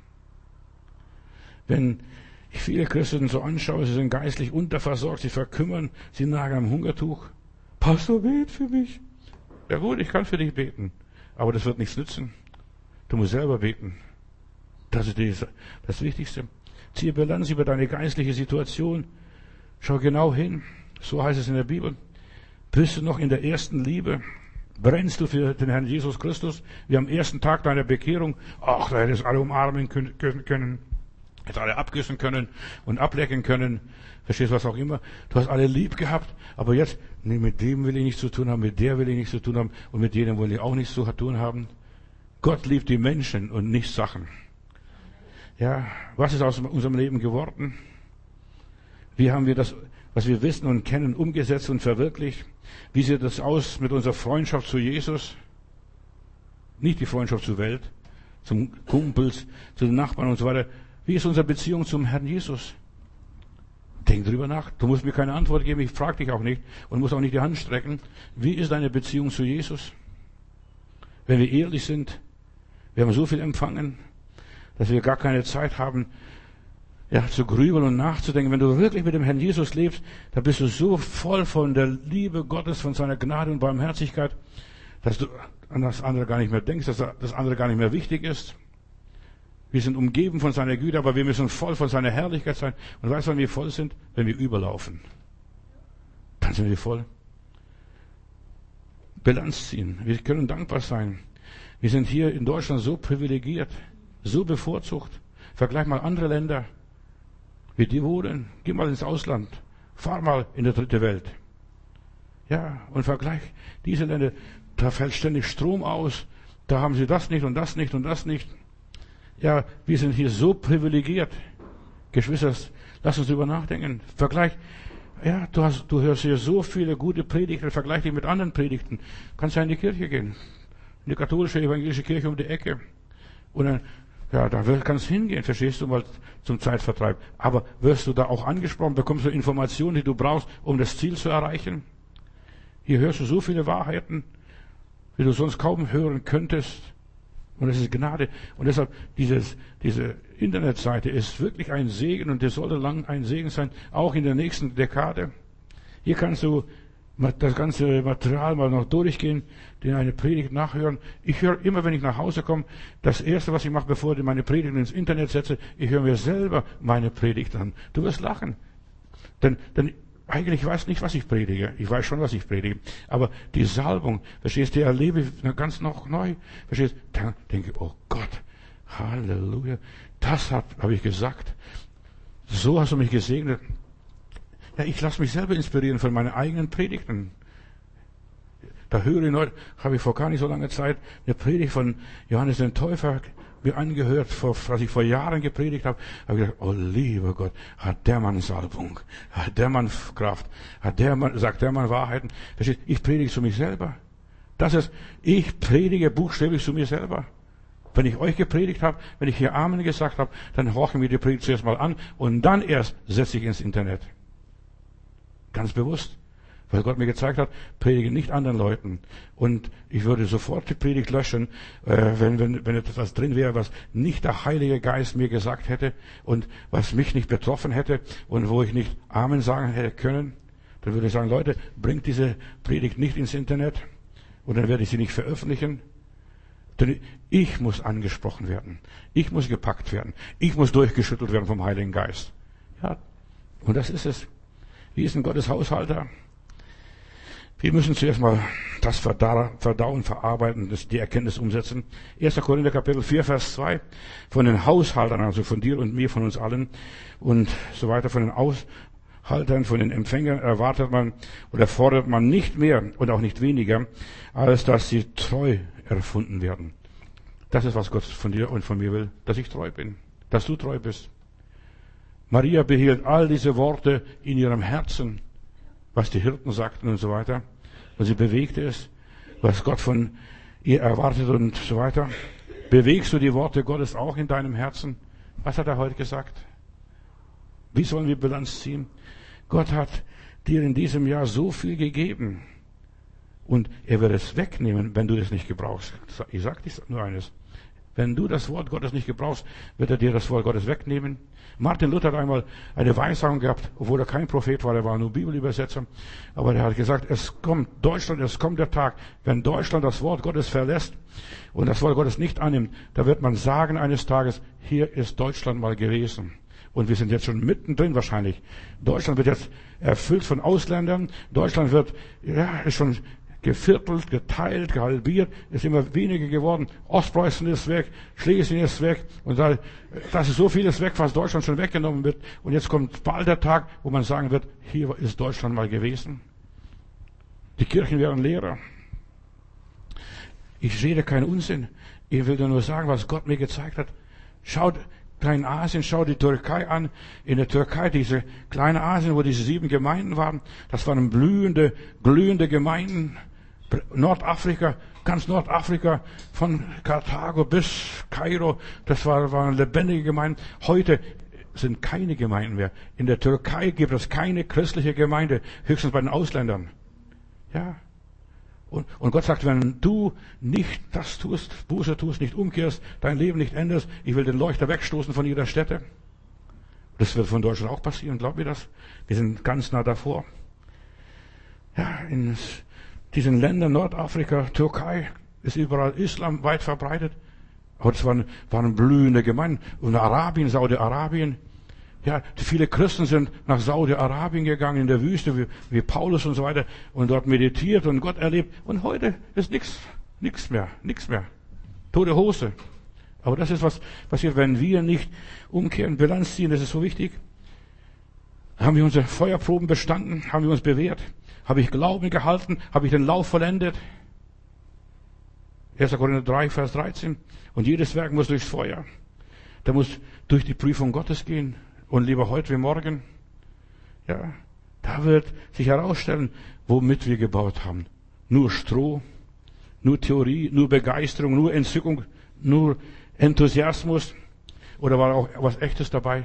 Wenn ich viele Christen so anschaue, sie sind geistlich unterversorgt, sie verkümmern, sie nagen am Hungertuch. Pastor, bet für mich. Ja gut, ich kann für dich beten, aber das wird nichts nützen. Du musst selber beten. Das ist das Wichtigste. Ziehe Bilanz über deine geistliche Situation. Schau genau hin. So heißt es in der Bibel. Bist du noch in der ersten Liebe? Brennst du für den Herrn Jesus Christus? Wie am ersten Tag deiner Bekehrung. Ach, da hättest du alle umarmen können, hättest alle abküssen können und ablecken können. Verstehst du, was auch immer? Du hast alle lieb gehabt, aber jetzt, nee, mit dem will ich nichts zu tun haben, mit der will ich nichts zu tun haben und mit jenem will ich auch nichts zu tun haben. Gott liebt die Menschen und nicht Sachen. Ja, was ist aus unserem Leben geworden? Wie haben wir das, was wir wissen und kennen, umgesetzt und verwirklicht? Wie sieht das aus mit unserer Freundschaft zu Jesus? Nicht die Freundschaft zur Welt, zum Kumpels, zu den Nachbarn und so weiter. Wie ist unsere Beziehung zum Herrn Jesus? Denk drüber nach. Du musst mir keine Antwort geben, ich frage dich auch nicht und musst auch nicht die Hand strecken. Wie ist deine Beziehung zu Jesus? Wenn wir ehrlich sind, wir haben so viel empfangen, dass wir gar keine Zeit haben, ja, zu grübeln und nachzudenken. Wenn du wirklich mit dem Herrn Jesus lebst, dann bist du so voll von der Liebe Gottes, von seiner Gnade und Barmherzigkeit, dass du an das andere gar nicht mehr denkst, dass das andere gar nicht mehr wichtig ist. Wir sind umgeben von seiner Güte, aber wir müssen voll von seiner Herrlichkeit sein. Und weißt du, wann wir voll sind? Wenn wir überlaufen. Dann sind wir voll. Bilanz ziehen. Wir können dankbar sein. Wir sind hier in Deutschland so privilegiert, so bevorzugt. Vergleich mal andere Länder, wie die wohnen. Geh mal ins Ausland. Fahr mal in die dritte Welt. Ja, und vergleich diese Länder. Da fällt ständig Strom aus. Da haben sie das nicht und das nicht und das nicht. Ja, wir sind hier so privilegiert. Geschwister, Lass uns darüber nachdenken. Vergleich. Ja, du hörst hier so viele gute Predigten, vergleich dich mit anderen Predigten. Kannst ja in die Kirche gehen. In die katholische, evangelische Kirche um die Ecke. Und dann, ja, da kannst du hingehen, verstehst du, mal zum Zeitvertreib. Aber wirst du da auch angesprochen, bekommst du Informationen, die du brauchst, um das Ziel zu erreichen? Hier hörst du so viele Wahrheiten, wie du sonst kaum hören könntest. Und es ist Gnade. Und deshalb, diese Internetseite ist wirklich ein Segen und das sollte lang ein Segen sein, auch in der nächsten Dekade. Hier kannst du das ganze Material mal noch durchgehen, dir eine Predigt nachhören. Ich höre immer, wenn ich nach Hause komme, das Erste, was ich mache, bevor ich meine Predigt ins Internet setze, ich höre mir selber meine Predigt an. Du wirst lachen. Denn eigentlich weiß ich nicht, was ich predige. Ich weiß schon, was ich predige. Aber die Salbung, verstehst du, die erlebe ich ganz noch neu. Verstehst du? Dann denke ich, oh Gott, Halleluja. Das habe ich gesagt. So hast du mich gesegnet. Ja, ich lasse mich selber inspirieren von meinen eigenen Predigten. Da höre ich neu, habe ich vor gar nicht so langer Zeit eine Predigt von Johannes den Täufer mir angehört, was ich vor Jahren gepredigt habe. Habe ich gedacht, oh lieber Gott, hat der Mann Salbung, hat der Mann Kraft, sagt der Mann Wahrheiten. Versteht? Ich predige zu mir selber. Ich predige buchstäblich zu mir selber. Wenn ich euch gepredigt habe, wenn ich hier Amen gesagt habe, dann horchen wir die Predigt zuerst mal an und dann erst setze ich ins Internet. Ganz bewusst. Weil Gott mir gezeigt hat, predige nicht anderen Leuten. Und ich würde sofort die Predigt löschen, wenn etwas drin wäre, was nicht der Heilige Geist mir gesagt hätte und was mich nicht betroffen hätte und wo ich nicht Amen sagen hätte können. Dann würde ich sagen, Leute, bringt diese Predigt nicht ins Internet und dann werde ich sie nicht veröffentlichen. Denn ich muss angesprochen werden. Ich muss gepackt werden. Ich muss durchgeschüttelt werden vom Heiligen Geist. Ja, und das ist es. Wie ist ein Gottes Haushalter? Wir müssen zuerst mal das verdauen, verarbeiten, die Erkenntnis umsetzen. 1. Korinther Kapitel 4, Vers 2. Von den Haushaltern, also von dir und mir, von uns allen und so weiter, von den Haushaltern, von den Empfängern erwartet man oder fordert man nicht mehr und auch nicht weniger, als dass sie treu erfunden werden. Das ist, was Gott von dir und von mir will, dass ich treu bin, dass du treu bist. Maria behielt all diese Worte in ihrem Herzen, was die Hirten sagten und so weiter. Und sie bewegte es, was Gott von ihr erwartet und so weiter. Bewegst du die Worte Gottes auch in deinem Herzen? Was hat er heute gesagt? Wie sollen wir Bilanz ziehen? Gott hat dir in diesem Jahr so viel gegeben. Und er wird es wegnehmen, wenn du das nicht gebrauchst. Ich sage dir nur eines. Wenn du das Wort Gottes nicht gebrauchst, wird er dir das Wort Gottes wegnehmen. Martin Luther hat einmal eine Weissagung gehabt, obwohl er kein Prophet war, er war nur Bibelübersetzer. Aber er hat gesagt, es kommt der Tag, wenn Deutschland das Wort Gottes verlässt und das Wort Gottes nicht annimmt, da wird man sagen eines Tages, hier ist Deutschland mal gewesen. Und wir sind jetzt schon mittendrin wahrscheinlich. Deutschland wird jetzt erfüllt von Ausländern. Deutschland ist schon geviertelt, geteilt, gehalbiert, ist immer weniger geworden. Ostpreußen ist weg, Schlesien ist weg und da ist so vieles weg, was Deutschland schon weggenommen wird. Und jetzt kommt bald der Tag, wo man sagen wird, hier ist Deutschland mal gewesen. Die Kirchen werden leerer. Ich rede keinen Unsinn. Ich will nur sagen, was Gott mir gezeigt hat. Schaut Kleinasien, schau die Türkei an. In der Türkei, diese kleine Asien, wo diese 7 Gemeinden waren, das waren blühende, glühende Gemeinden. Nordafrika, ganz Nordafrika, von Karthago bis Kairo, das waren lebendige Gemeinden. Heute sind keine Gemeinden mehr. In der Türkei gibt es keine christliche Gemeinde, höchstens bei den Ausländern. Ja. Und Gott sagt, wenn du nicht das tust, Buße tust, nicht umkehrst, dein Leben nicht änderst, ich will den Leuchter wegstoßen von jeder Stätte. Das wird von Deutschland auch passieren, glaub mir das. Wir sind ganz nah davor. Ja, in diesen Ländern, Nordafrika, Türkei, ist überall Islam weit verbreitet. Aber es waren blühende Gemeinden. Und Arabien, Saudi-Arabien, ja, viele Christen sind nach Saudi-Arabien gegangen, in der Wüste, wie Paulus und so weiter, und dort meditiert und Gott erlebt. Und heute ist nichts mehr. Tote Hose. Aber das ist, was passiert, wenn wir nicht umkehren, Bilanz ziehen, das ist so wichtig. Haben wir unsere Feuerproben bestanden? Haben wir uns bewährt? Habe ich Glauben gehalten? Habe ich den Lauf vollendet? 1. Korinther 3, Vers 13. Und jedes Werk muss durchs Feuer. Da muss durch die Prüfung Gottes gehen. und lieber heute wie morgen. Ja, da wird sich herausstellen, womit wir gebaut haben. Nur Stroh, nur Theorie, nur Begeisterung, nur Entzückung, nur Enthusiasmus, oder war auch was Echtes dabei?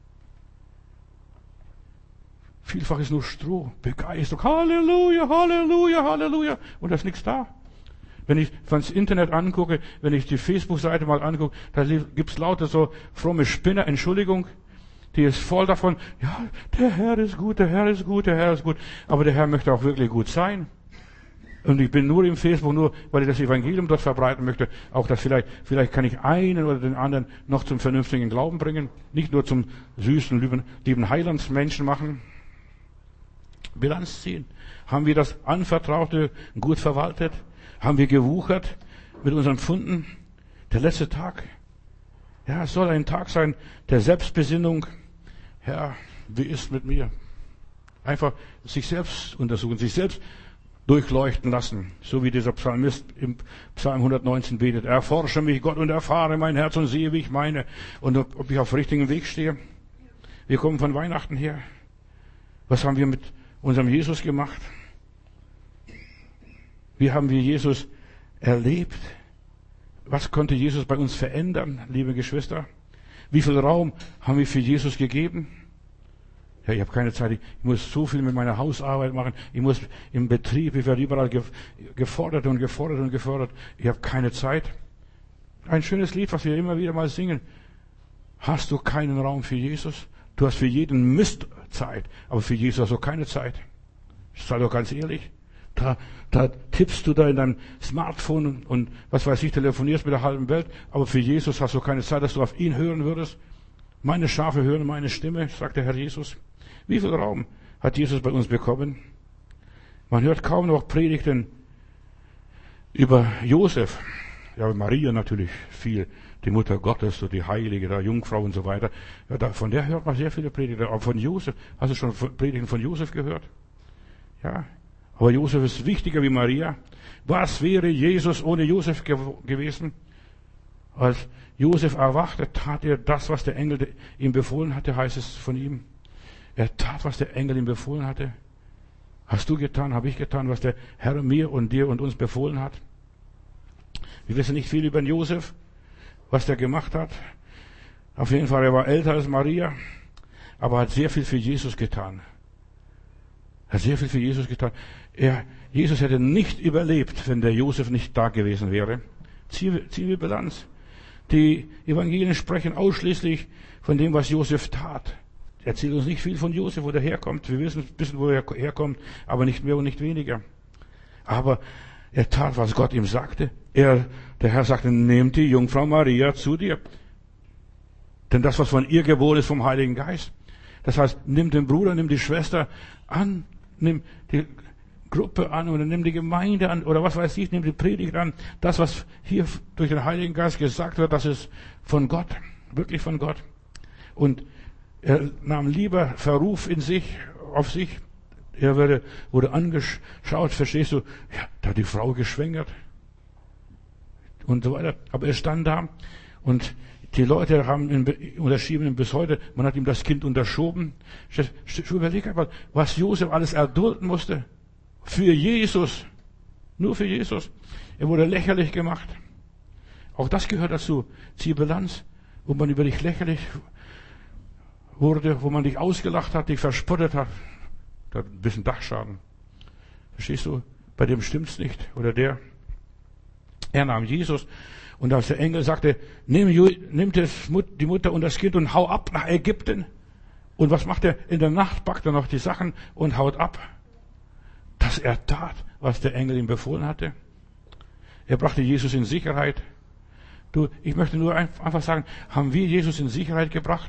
Vielfach ist nur Stroh, Begeisterung, Halleluja, Halleluja, Halleluja, und da ist nichts da. Wenn ich das Internet angucke, wenn ich die Facebook-Seite mal angucke, da gibt's lauter so fromme Spinner, Entschuldigung, die ist voll davon, ja, der Herr ist gut, der Herr ist gut, der Herr ist gut, aber der Herr möchte auch wirklich gut sein. Und ich bin nur im Facebook, nur weil ich das Evangelium dort verbreiten möchte, auch dass vielleicht kann ich einen oder den anderen noch zum vernünftigen Glauben bringen, nicht nur zum süßen, lieben Heilandsmenschen machen. Bilanz ziehen. Haben wir das Anvertraute gut verwaltet? Haben wir gewuchert mit unseren Pfunden? Der letzte Tag. Ja, es soll ein Tag sein der Selbstbesinnung. Herr, wie ist mit mir? Einfach sich selbst untersuchen, sich selbst durchleuchten lassen. So wie dieser Psalmist im Psalm 119 betet. Erforsche mich, Gott, und erfahre mein Herz und sehe, wie ich meine. Und ob ich auf dem richtigen Weg stehe. Wir kommen von Weihnachten her. Was haben wir mit unserem Jesus gemacht? Wie haben wir Jesus erlebt? Was konnte Jesus bei uns verändern, liebe Geschwister? Wie viel Raum haben wir für Jesus gegeben? Ja, ich habe keine Zeit. Ich muss so viel mit meiner Hausarbeit machen. Ich muss im Betrieb, ich werde überall gefordert und gefordert und gefordert. Ich habe keine Zeit. Ein schönes Lied, was wir immer wieder mal singen. Hast du keinen Raum für Jesus? Du hast für jeden Mist Zeit, aber für Jesus hast du keine Zeit. Sei doch ganz ehrlich. Da tippst du da in deinem Smartphone und was weiß ich, telefonierst mit der halben Welt, aber für Jesus hast du keine Zeit, dass du auf ihn hören würdest. Meine Schafe hören meine Stimme, sagt der Herr Jesus. Wie viel Raum hat Jesus bei uns bekommen? Man hört kaum noch Predigten über Josef. Ja, Maria natürlich viel, die Mutter Gottes, so die Heilige, die Jungfrau und so weiter. Ja, von der hört man sehr viele Predigten. Aber von Josef, hast du schon Predigten von Josef gehört? Ja, aber Josef ist wichtiger wie Maria. Was wäre Jesus ohne Josef gewesen? Als Josef erwachte, tat er das, was der Engel ihm befohlen hatte, heißt es von ihm. Er tat, was der Engel ihm befohlen hatte. Hast du getan, habe ich getan, was der Herr mir und dir und uns befohlen hat? Wir wissen nicht viel über den Josef, was der gemacht hat. Auf jeden Fall, er war älter als Maria, aber hat sehr viel für Jesus getan. Er hat sehr viel für Jesus getan. Jesus hätte nicht überlebt, wenn der Josef nicht da gewesen wäre. Ziehen wir Bilanz. Die Evangelien sprechen ausschließlich von dem, was Josef tat. Erzählt uns nicht viel von Josef, wo der herkommt. Wir wissen, wo er herkommt, aber nicht mehr und nicht weniger. Aber er tat, was Gott ihm sagte. Der Herr sagte, nehmt die Jungfrau Maria zu dir. Denn das, was von ihr geboren ist, vom Heiligen Geist. Das heißt, nimm den Bruder, nimm die Schwester an, nimm die Gruppe an oder nimm die Gemeinde an oder was weiß ich, nimm die Predigt an. Das, was hier durch den Heiligen Geist gesagt wird, das ist von Gott, wirklich von Gott. Und er nahm lieber Verruf auf sich. Er wurde angeschaut, verstehst du? Ja, da hat die Frau geschwängert und so weiter. Aber er stand da und die Leute haben ihn unterschieben ihn bis heute. Man hat ihm das Kind unterschoben. Überleg einmal, was Josef alles erdulden musste. Für Jesus. Nur für Jesus. Er wurde lächerlich gemacht. Auch das gehört dazu. Zieh Bilanz, wo man über dich lächerlich wurde, wo man dich ausgelacht hat, dich verspottet hat. Da hat ein bisschen Dachschaden. Verstehst du? Bei dem stimmt's nicht. Oder der. Er nahm Jesus. Und als der Engel sagte, nimm die Mutter und das Kind und hau ab nach Ägypten. Und was macht er? In der Nacht packt er noch die Sachen und haut ab. Dass er tat, was der Engel ihm befohlen hatte. Er brachte Jesus in Sicherheit. Ich möchte nur einfach sagen, haben wir Jesus in Sicherheit gebracht?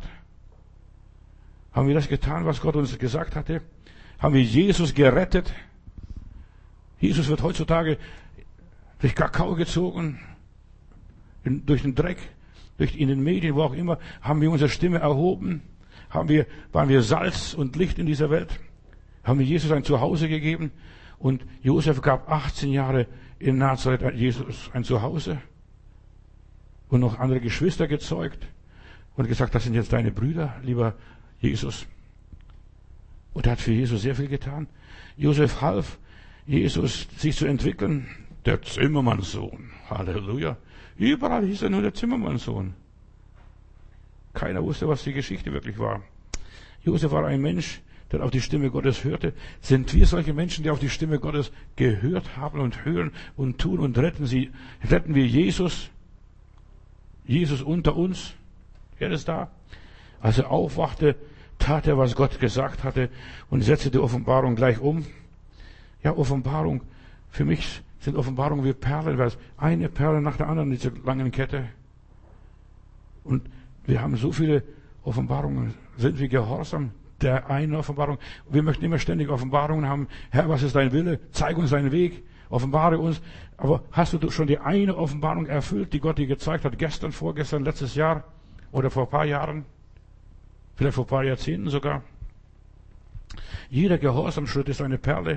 Haben wir das getan, was Gott uns gesagt hatte? Haben wir Jesus gerettet? Jesus wird heutzutage durch Kakao gezogen, durch den Dreck, in den Medien, wo auch immer. Haben wir unsere Stimme erhoben? Waren wir Salz und Licht in dieser Welt? Haben wir Jesus ein Zuhause gegeben? Und Josef gab 18 Jahre in Nazareth Jesus ein Zuhause und noch andere Geschwister gezeugt und gesagt, das sind jetzt deine Brüder, lieber Jesus. Und er hat für Jesus sehr viel getan. Josef half Jesus, sich zu entwickeln. Der Zimmermannssohn. Halleluja. Überall hieß er nur der Zimmermannssohn. Keiner wusste, was die Geschichte wirklich war. Josef war ein Mensch, der auf die Stimme Gottes hörte. Sind wir solche Menschen, die auf die Stimme Gottes gehört haben und hören und tun und retten wir Jesus? Jesus unter uns? Er ist da. Als er aufwachte, tat er, was Gott gesagt hatte und setzte die Offenbarung gleich um. Ja, Offenbarung. Für mich sind Offenbarungen wie Perlen, weil es eine Perle nach der anderen in dieser langen Kette. Und wir haben so viele Offenbarungen. Sind wir gehorsam der einen Offenbarung? Wir möchten immer ständig Offenbarungen haben. Herr, was ist dein Wille? Zeig uns deinen Weg. Offenbare uns. Aber hast du schon die eine Offenbarung erfüllt, die Gott dir gezeigt hat? Gestern, vorgestern, letztes Jahr oder vor ein paar Jahren? Vielleicht vor ein paar Jahrzehnten sogar. Jeder Gehorsamschritt ist eine Perle.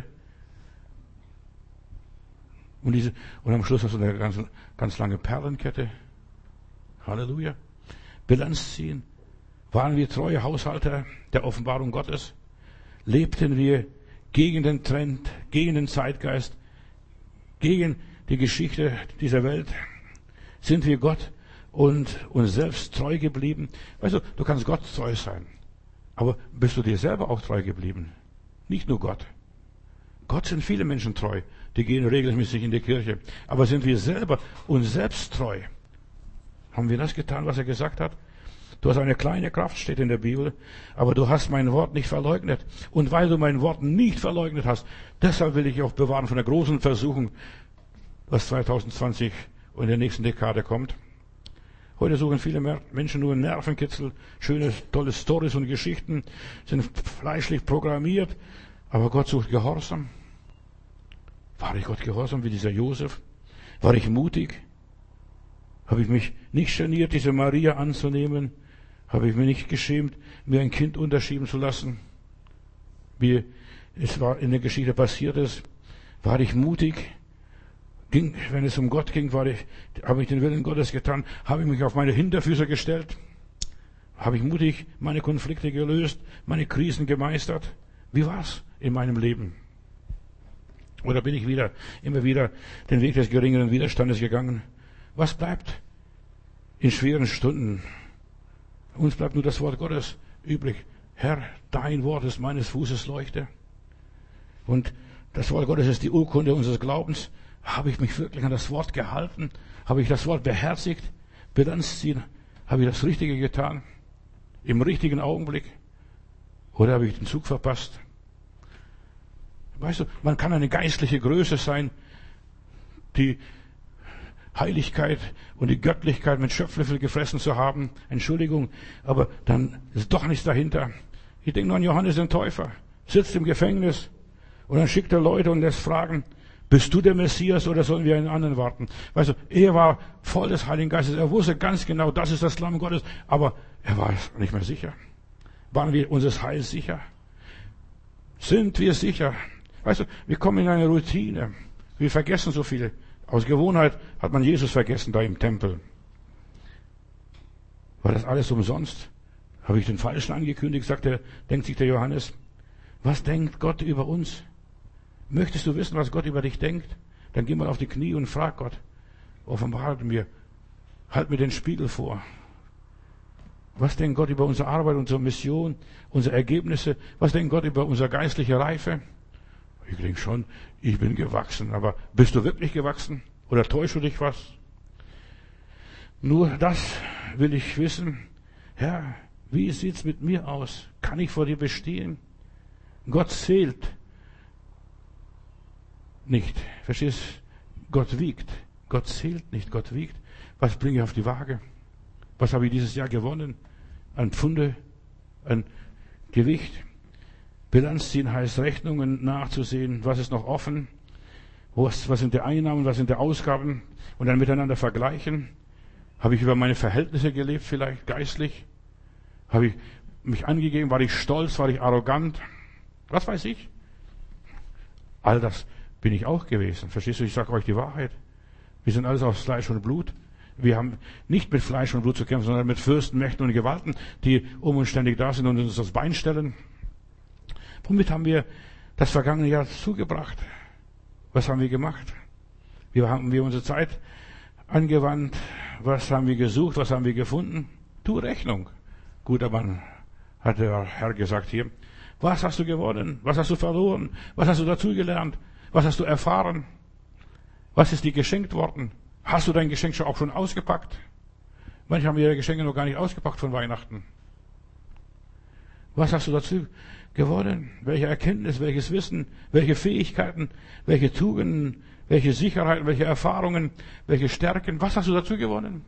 Und am Schluss hast du eine ganz, ganz lange Perlenkette. Halleluja. Bilanz ziehen. Waren wir treue Haushalter der Offenbarung Gottes? Lebten wir gegen den Trend, gegen den Zeitgeist, gegen die Geschichte dieser Welt? Sind wir Gott und uns selbst treu geblieben? Weißt du, du kannst Gott treu sein, aber bist du dir selber auch treu geblieben? Nicht nur Gott. Gott sind viele Menschen treu, die gehen regelmäßig in die Kirche. Aber sind wir selber uns selbst treu? Haben wir das getan, was er gesagt hat? Du hast eine kleine Kraft, steht in der Bibel, aber du hast mein Wort nicht verleugnet. Und weil du mein Wort nicht verleugnet hast, deshalb will ich dich auch bewahren von der großen Versuchung, was 2020 und in der nächsten Dekade kommt. Heute suchen viele Menschen nur Nervenkitzel, schöne, tolle Storys und Geschichten, sind fleischlich programmiert, aber Gott sucht Gehorsam. War ich Gott gehorsam wie dieser Josef? War ich mutig? Habe ich mich nicht geniert, diese Maria anzunehmen? Habe ich mich nicht geschämt, mir ein Kind unterschieben zu lassen? Wie es war in der Geschichte passiert ist? War ich mutig? Wenn es um Gott ging, habe ich den Willen Gottes getan? Habe ich mich auf meine Hinterfüße gestellt? Habe ich mutig meine Konflikte gelöst, meine Krisen gemeistert? Wie war's in meinem Leben? Oder bin ich immer wieder den Weg des geringeren Widerstandes gegangen? Was bleibt in schweren Stunden? Uns bleibt nur das Wort Gottes übrig. Herr, dein Wort ist meines Fußes Leuchte. Und das Wort Gottes ist die Urkunde unseres Glaubens. Habe ich mich wirklich an das Wort gehalten? Habe ich das Wort beherzigt? Bilanz ziehen? Habe ich das Richtige getan? Im richtigen Augenblick? Oder habe ich den Zug verpasst? Weißt du, man kann eine geistliche Größe sein, die Heiligkeit und die Göttlichkeit mit Schöpflöffel gefressen zu haben. Entschuldigung, aber dann ist doch nichts dahinter. Ich denke nur an Johannes den Täufer. Sitzt im Gefängnis und dann schickt er Leute und lässt fragen, bist du der Messias oder sollen wir einen anderen warten? Weißt du, er war voll des Heiligen Geistes. Er wusste ganz genau, das ist das Lamm Gottes, aber er war nicht mehr sicher. Waren wir unseres Heils sicher? Sind wir sicher? Weißt du, wir kommen in eine Routine. Wir vergessen so viel. Aus Gewohnheit hat man Jesus vergessen da im Tempel. War das alles umsonst? Habe ich den Falschen angekündigt, denkt sich der Johannes. Was denkt Gott über uns? Möchtest du wissen, was Gott über dich denkt? Dann geh mal auf die Knie und frag Gott. Offenbare mir. Halt mir den Spiegel vor. Was denkt Gott über unsere Arbeit, unsere Mission, unsere Ergebnisse? Was denkt Gott über unsere geistliche Reife? Ich denke schon, ich bin gewachsen. Aber bist du wirklich gewachsen? Oder täuschst du dich was? Nur das will ich wissen. Herr, wie sieht's mit mir aus? Kann ich vor dir bestehen? Gott zählt nicht. Verstehst? Gott wiegt. Gott zählt nicht. Gott wiegt. Was bringe ich auf die Waage? Was habe ich dieses Jahr gewonnen? An Pfunde? An Gewicht? Bilanz ziehen heißt Rechnungen nachzusehen. Was ist noch offen? Was sind die Einnahmen? Was sind die Ausgaben? Und dann miteinander vergleichen. Habe ich über meine Verhältnisse gelebt vielleicht geistlich? Habe ich mich angegeben? War ich stolz? War ich arrogant? Was weiß ich? All das bin ich auch gewesen. Verstehst du? Ich sage euch die Wahrheit. Wir sind alles aus Fleisch und Blut. Wir haben nicht mit Fleisch und Blut zu kämpfen, sondern mit Fürsten, Mächten und Gewalten, die um uns ständig da sind und uns das Bein stellen. Womit haben wir das vergangene Jahr zugebracht? Was haben wir gemacht? Wie haben wir unsere Zeit angewandt? Was haben wir gesucht? Was haben wir gefunden? Tu Rechnung. Guter Mann, hat der Herr gesagt hier. Was hast du gewonnen? Was hast du verloren? Was hast du dazugelernt? Was hast du erfahren? Was ist dir geschenkt worden? Hast du dein Geschenk auch schon ausgepackt? Manche haben ihre Geschenke noch gar nicht ausgepackt von Weihnachten. Was hast du dazu gewonnen? Welche Erkenntnis, welches Wissen, welche Fähigkeiten, welche Tugenden, welche Sicherheiten, welche Erfahrungen, welche Stärken? Was hast du dazu gewonnen?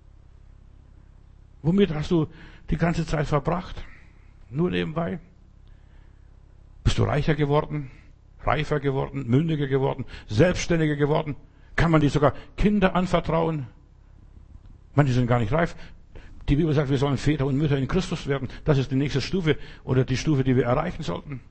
Womit hast du die ganze Zeit verbracht? Nur nebenbei? Bist du reicher geworden, reifer geworden, mündiger geworden, selbstständiger geworden? Kann man dir sogar Kinder anvertrauen? Manche sind gar nicht reif. Die Bibel sagt, wir sollen Väter und Mütter in Christus werden. Das ist die nächste Stufe oder die Stufe, die wir erreichen sollten.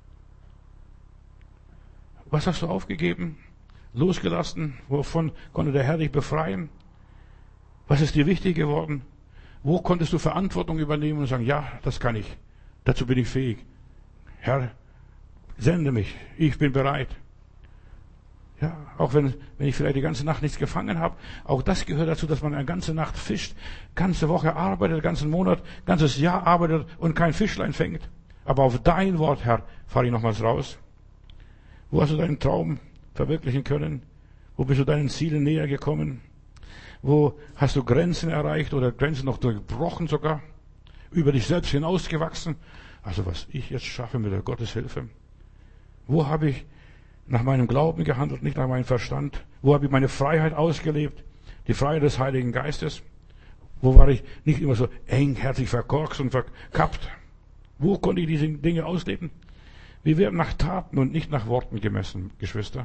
Was hast du aufgegeben? Losgelassen? Wovon konnte der Herr dich befreien? Was ist dir wichtig geworden? Wo konntest du Verantwortung übernehmen und sagen, ja, das kann ich. Dazu bin ich fähig. Herr, sende mich. Ich bin bereit. Ja, auch wenn ich vielleicht die ganze Nacht nichts gefangen habe, auch das gehört dazu, dass man eine ganze Nacht fischt, ganze Woche arbeitet, ganzen Monat, ganzes Jahr arbeitet und kein Fischlein fängt. Aber auf dein Wort, Herr, fahre ich nochmals raus. Wo hast du deinen Traum verwirklichen können? Wo bist du deinen Zielen näher gekommen? Wo hast du Grenzen erreicht oder Grenzen noch durchbrochen sogar? Über dich selbst hinausgewachsen? Also was ich jetzt schaffe mit der Gotteshilfe. Wo habe ich nach meinem Glauben gehandelt, nicht nach meinem Verstand? Wo habe ich meine Freiheit ausgelebt? Die Freiheit des Heiligen Geistes? Wo war ich nicht immer so engherzig verkorkst und verkappt? Wo konnte ich diese Dinge ausleben? Wir werden nach Taten und nicht nach Worten gemessen, Geschwister.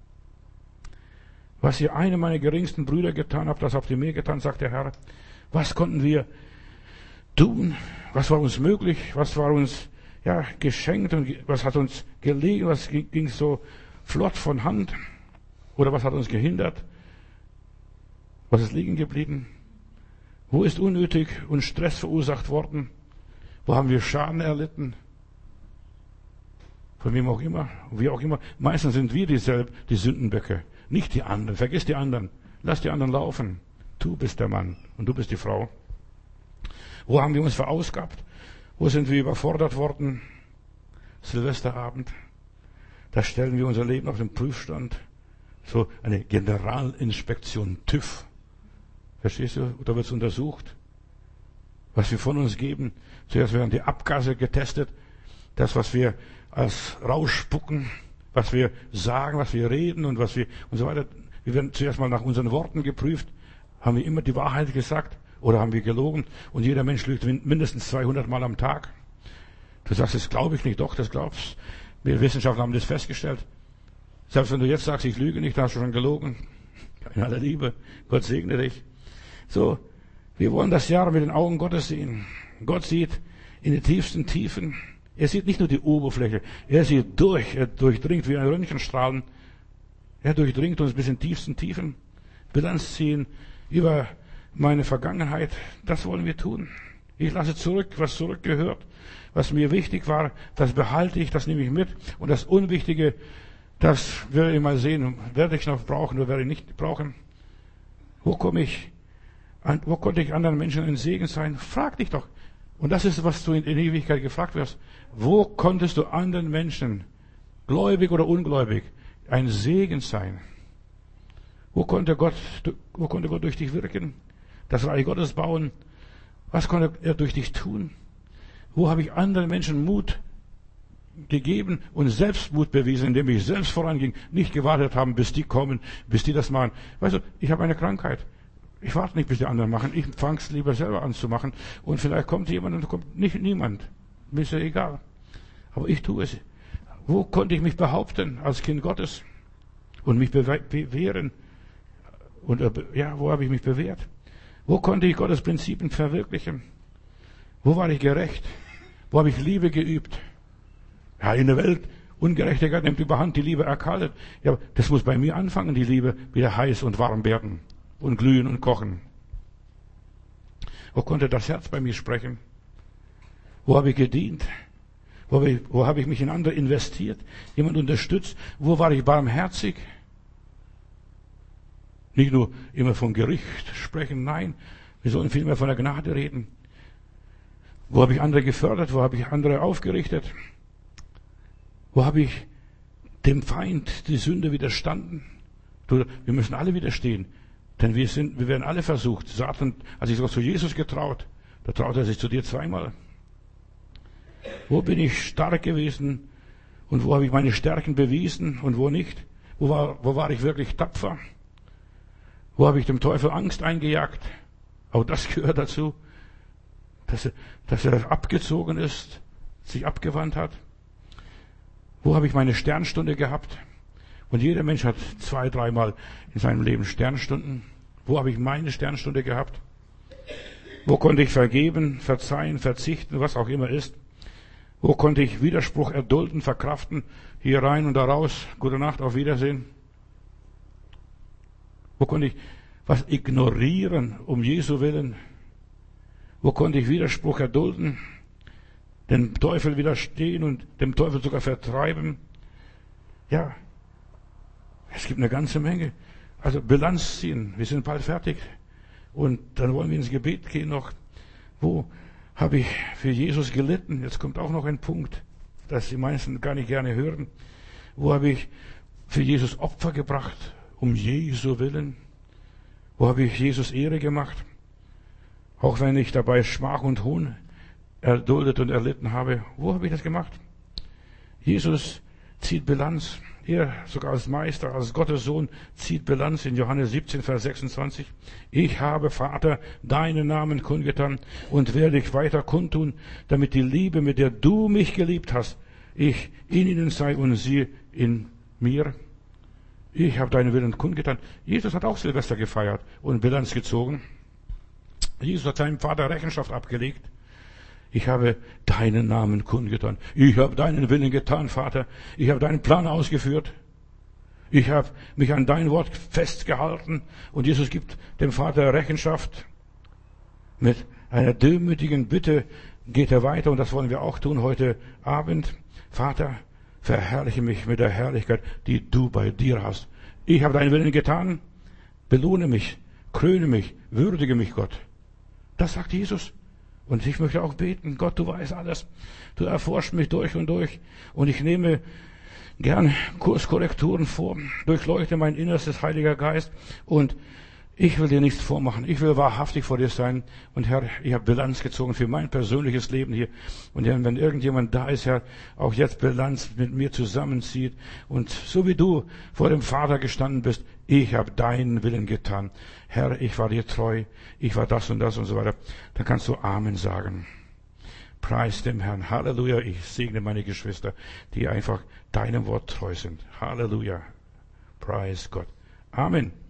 Was ihr einem meiner geringsten Brüder getan habt, das habt ihr mir getan, sagt der Herr. Was konnten wir tun? Was war uns möglich? Was war uns geschenkt und was hat uns gelegen? Was ging so flott von Hand? Oder was hat uns gehindert? Was ist liegen geblieben? Wo ist unnötig und Stress verursacht worden? Wo haben wir Schaden erlitten? Von wem auch immer, wie auch immer. Meistens sind wir die Sündenböcke, nicht die anderen. Vergiss die anderen. Lass die anderen laufen. Du bist der Mann und du bist die Frau. Wo haben wir uns verausgabt? Wo sind wir überfordert worden? Silvesterabend. Da stellen wir unser Leben auf den Prüfstand. So eine Generalinspektion, TÜV. Verstehst du? Da wird es untersucht. Was wir von uns geben. Zuerst werden die Abgase getestet. Das, was wir als rausspucken, was wir sagen, was wir reden und was wir und so weiter. Wir werden zuerst mal nach unseren Worten geprüft. Haben wir immer die Wahrheit gesagt oder haben wir gelogen? Und jeder Mensch lügt mindestens 200 Mal am Tag. Du sagst, das glaube ich nicht. Doch, das glaubst. Wir Wissenschaftler haben das festgestellt. Selbst wenn du jetzt sagst, ich lüge nicht, dann hast du schon gelogen. In aller Liebe. Gott segne dich. So, wir wollen das Jahr mit den Augen Gottes sehen. Gott sieht in die tiefsten Tiefen. Er sieht nicht nur die Oberfläche. Er sieht durch. Er durchdringt wie ein Röntgenstrahlen. Er durchdringt uns bis in die tiefsten Tiefen. Bilanz ziehen über meine Vergangenheit. Das wollen wir tun. Ich lasse zurück, was zurückgehört. Was mir wichtig war, das behalte ich, das nehme ich mit. Und das Unwichtige, das werde ich mal sehen. Werde ich noch brauchen oder werde ich nicht brauchen? Wo konnte ich anderen Menschen ein Segen sein? Frag dich doch. Und das ist, was du in Ewigkeit gefragt wirst. Wo konntest du anderen Menschen, gläubig oder ungläubig, ein Segen sein? Wo konnte Gott durch dich wirken? Das Reich Gottes bauen? Was konnte er durch dich tun? Wo habe ich anderen Menschen Mut gegeben und Selbstmut bewiesen, indem ich selbst voranging, nicht gewartet haben, bis die kommen, bis die das machen. Weißt du, ich habe eine Krankheit. Ich warte nicht, bis die anderen machen. Ich fange es lieber selber an zu machen. Und vielleicht kommt jemand und kommt niemand. Mir ist ja egal. Aber ich tue es. Wo konnte ich mich behaupten als Kind Gottes und mich bewähren? Und wo habe ich mich bewährt? Wo konnte ich Gottes Prinzipien verwirklichen? Wo war ich gerecht? Wo habe ich Liebe geübt? Ja, in der Welt, Ungerechtigkeit nimmt überhand, die Liebe erkaltet. Ja, das muss bei mir anfangen, die Liebe wieder heiß und warm werden. und glühen und kochen? Wo konnte das Herz bei mir sprechen? Wo habe ich gedient? Wo habe ich mich in andere investiert? Jemand unterstützt? Wo war ich barmherzig? Nicht nur immer vom Gericht sprechen, nein, wir sollen vielmehr von der Gnade reden. Wo habe ich andere gefördert? Wo habe ich andere aufgerichtet? Wo habe ich dem Feind die Sünde widerstanden? Wir müssen alle widerstehen, denn wir werden alle versucht. Satan hat sich sogar zu Jesus getraut. Da traut er sich zu dir zweimal. Wo bin ich stark gewesen und wo habe ich meine Stärken bewiesen und wo nicht? Wo war ich wirklich tapfer? Wo habe ich dem Teufel Angst eingejagt? Auch das gehört dazu, dass er abgezogen ist, sich abgewandt hat. Wo habe ich meine Sternstunde gehabt? Und jeder Mensch hat 2, 3 Mal in seinem Leben Sternstunden. Wo habe ich meine Sternstunde gehabt? Wo konnte ich vergeben, verzeihen, verzichten, was auch immer ist? Wo konnte ich Widerspruch erdulden, verkraften, hier rein und da raus, gute Nacht, auf Wiedersehen? Wo konnte ich was ignorieren, um Jesu willen? Wo konnte ich Widerspruch erdulden, dem Teufel widerstehen und dem Teufel sogar vertreiben? Ja, es gibt eine ganze Menge. Also Bilanz ziehen, wir sind bald fertig. Und dann wollen wir ins Gebet gehen noch. Wo habe ich für Jesus gelitten? Jetzt kommt auch noch ein Punkt, das die meisten gar nicht gerne hören. Wo habe ich für Jesus Opfer gebracht, um Jesu willen? Wo habe ich Jesus Ehre gemacht? Auch wenn ich dabei Schmach und Hohn erduldet und erlitten habe. Wo habe ich das gemacht? Jesus zieht Bilanz. Er, sogar als Meister, als Gottes Sohn, zieht Bilanz in Johannes 17, Vers 26. Ich habe, Vater, deinen Namen kundgetan und werde dich weiter kundtun, damit die Liebe, mit der du mich geliebt hast, ich in ihnen sei und sie in mir. Ich habe deinen Willen kundgetan. Jesus hat auch Silvester gefeiert und Bilanz gezogen. Jesus hat seinem Vater Rechenschaft abgelegt. Ich habe deinen Namen kundgetan. Ich habe deinen Willen getan, Vater. Ich habe deinen Plan ausgeführt. Ich habe mich an dein Wort festgehalten. Und Jesus gibt dem Vater Rechenschaft. Mit einer demütigen Bitte geht er weiter. Und das wollen wir auch tun heute Abend. Vater, verherrliche mich mit der Herrlichkeit, die du bei dir hast. Ich habe deinen Willen getan. Belohne mich, kröne mich, würdige mich, Gott. Das sagt Jesus. Und ich möchte auch beten, Gott, du weißt alles. Du erforschst mich durch und durch. Und ich nehme gern Kurskorrekturen vor. Durchleuchte mein Innerstes, Heiliger Geist. Und ich will dir nichts vormachen. Ich will wahrhaftig vor dir sein. Und Herr, ich habe Bilanz gezogen für mein persönliches Leben hier. Und Herr, wenn irgendjemand da ist, Herr, auch jetzt Bilanz mit mir zusammenzieht. Und so wie du vor dem Vater gestanden bist, ich habe deinen Willen getan. Herr, ich war dir treu. Ich war das und so weiter. Dann kannst du Amen sagen. Preis dem Herrn. Halleluja. Ich segne meine Geschwister, die einfach deinem Wort treu sind. Halleluja. Preis Gott. Amen.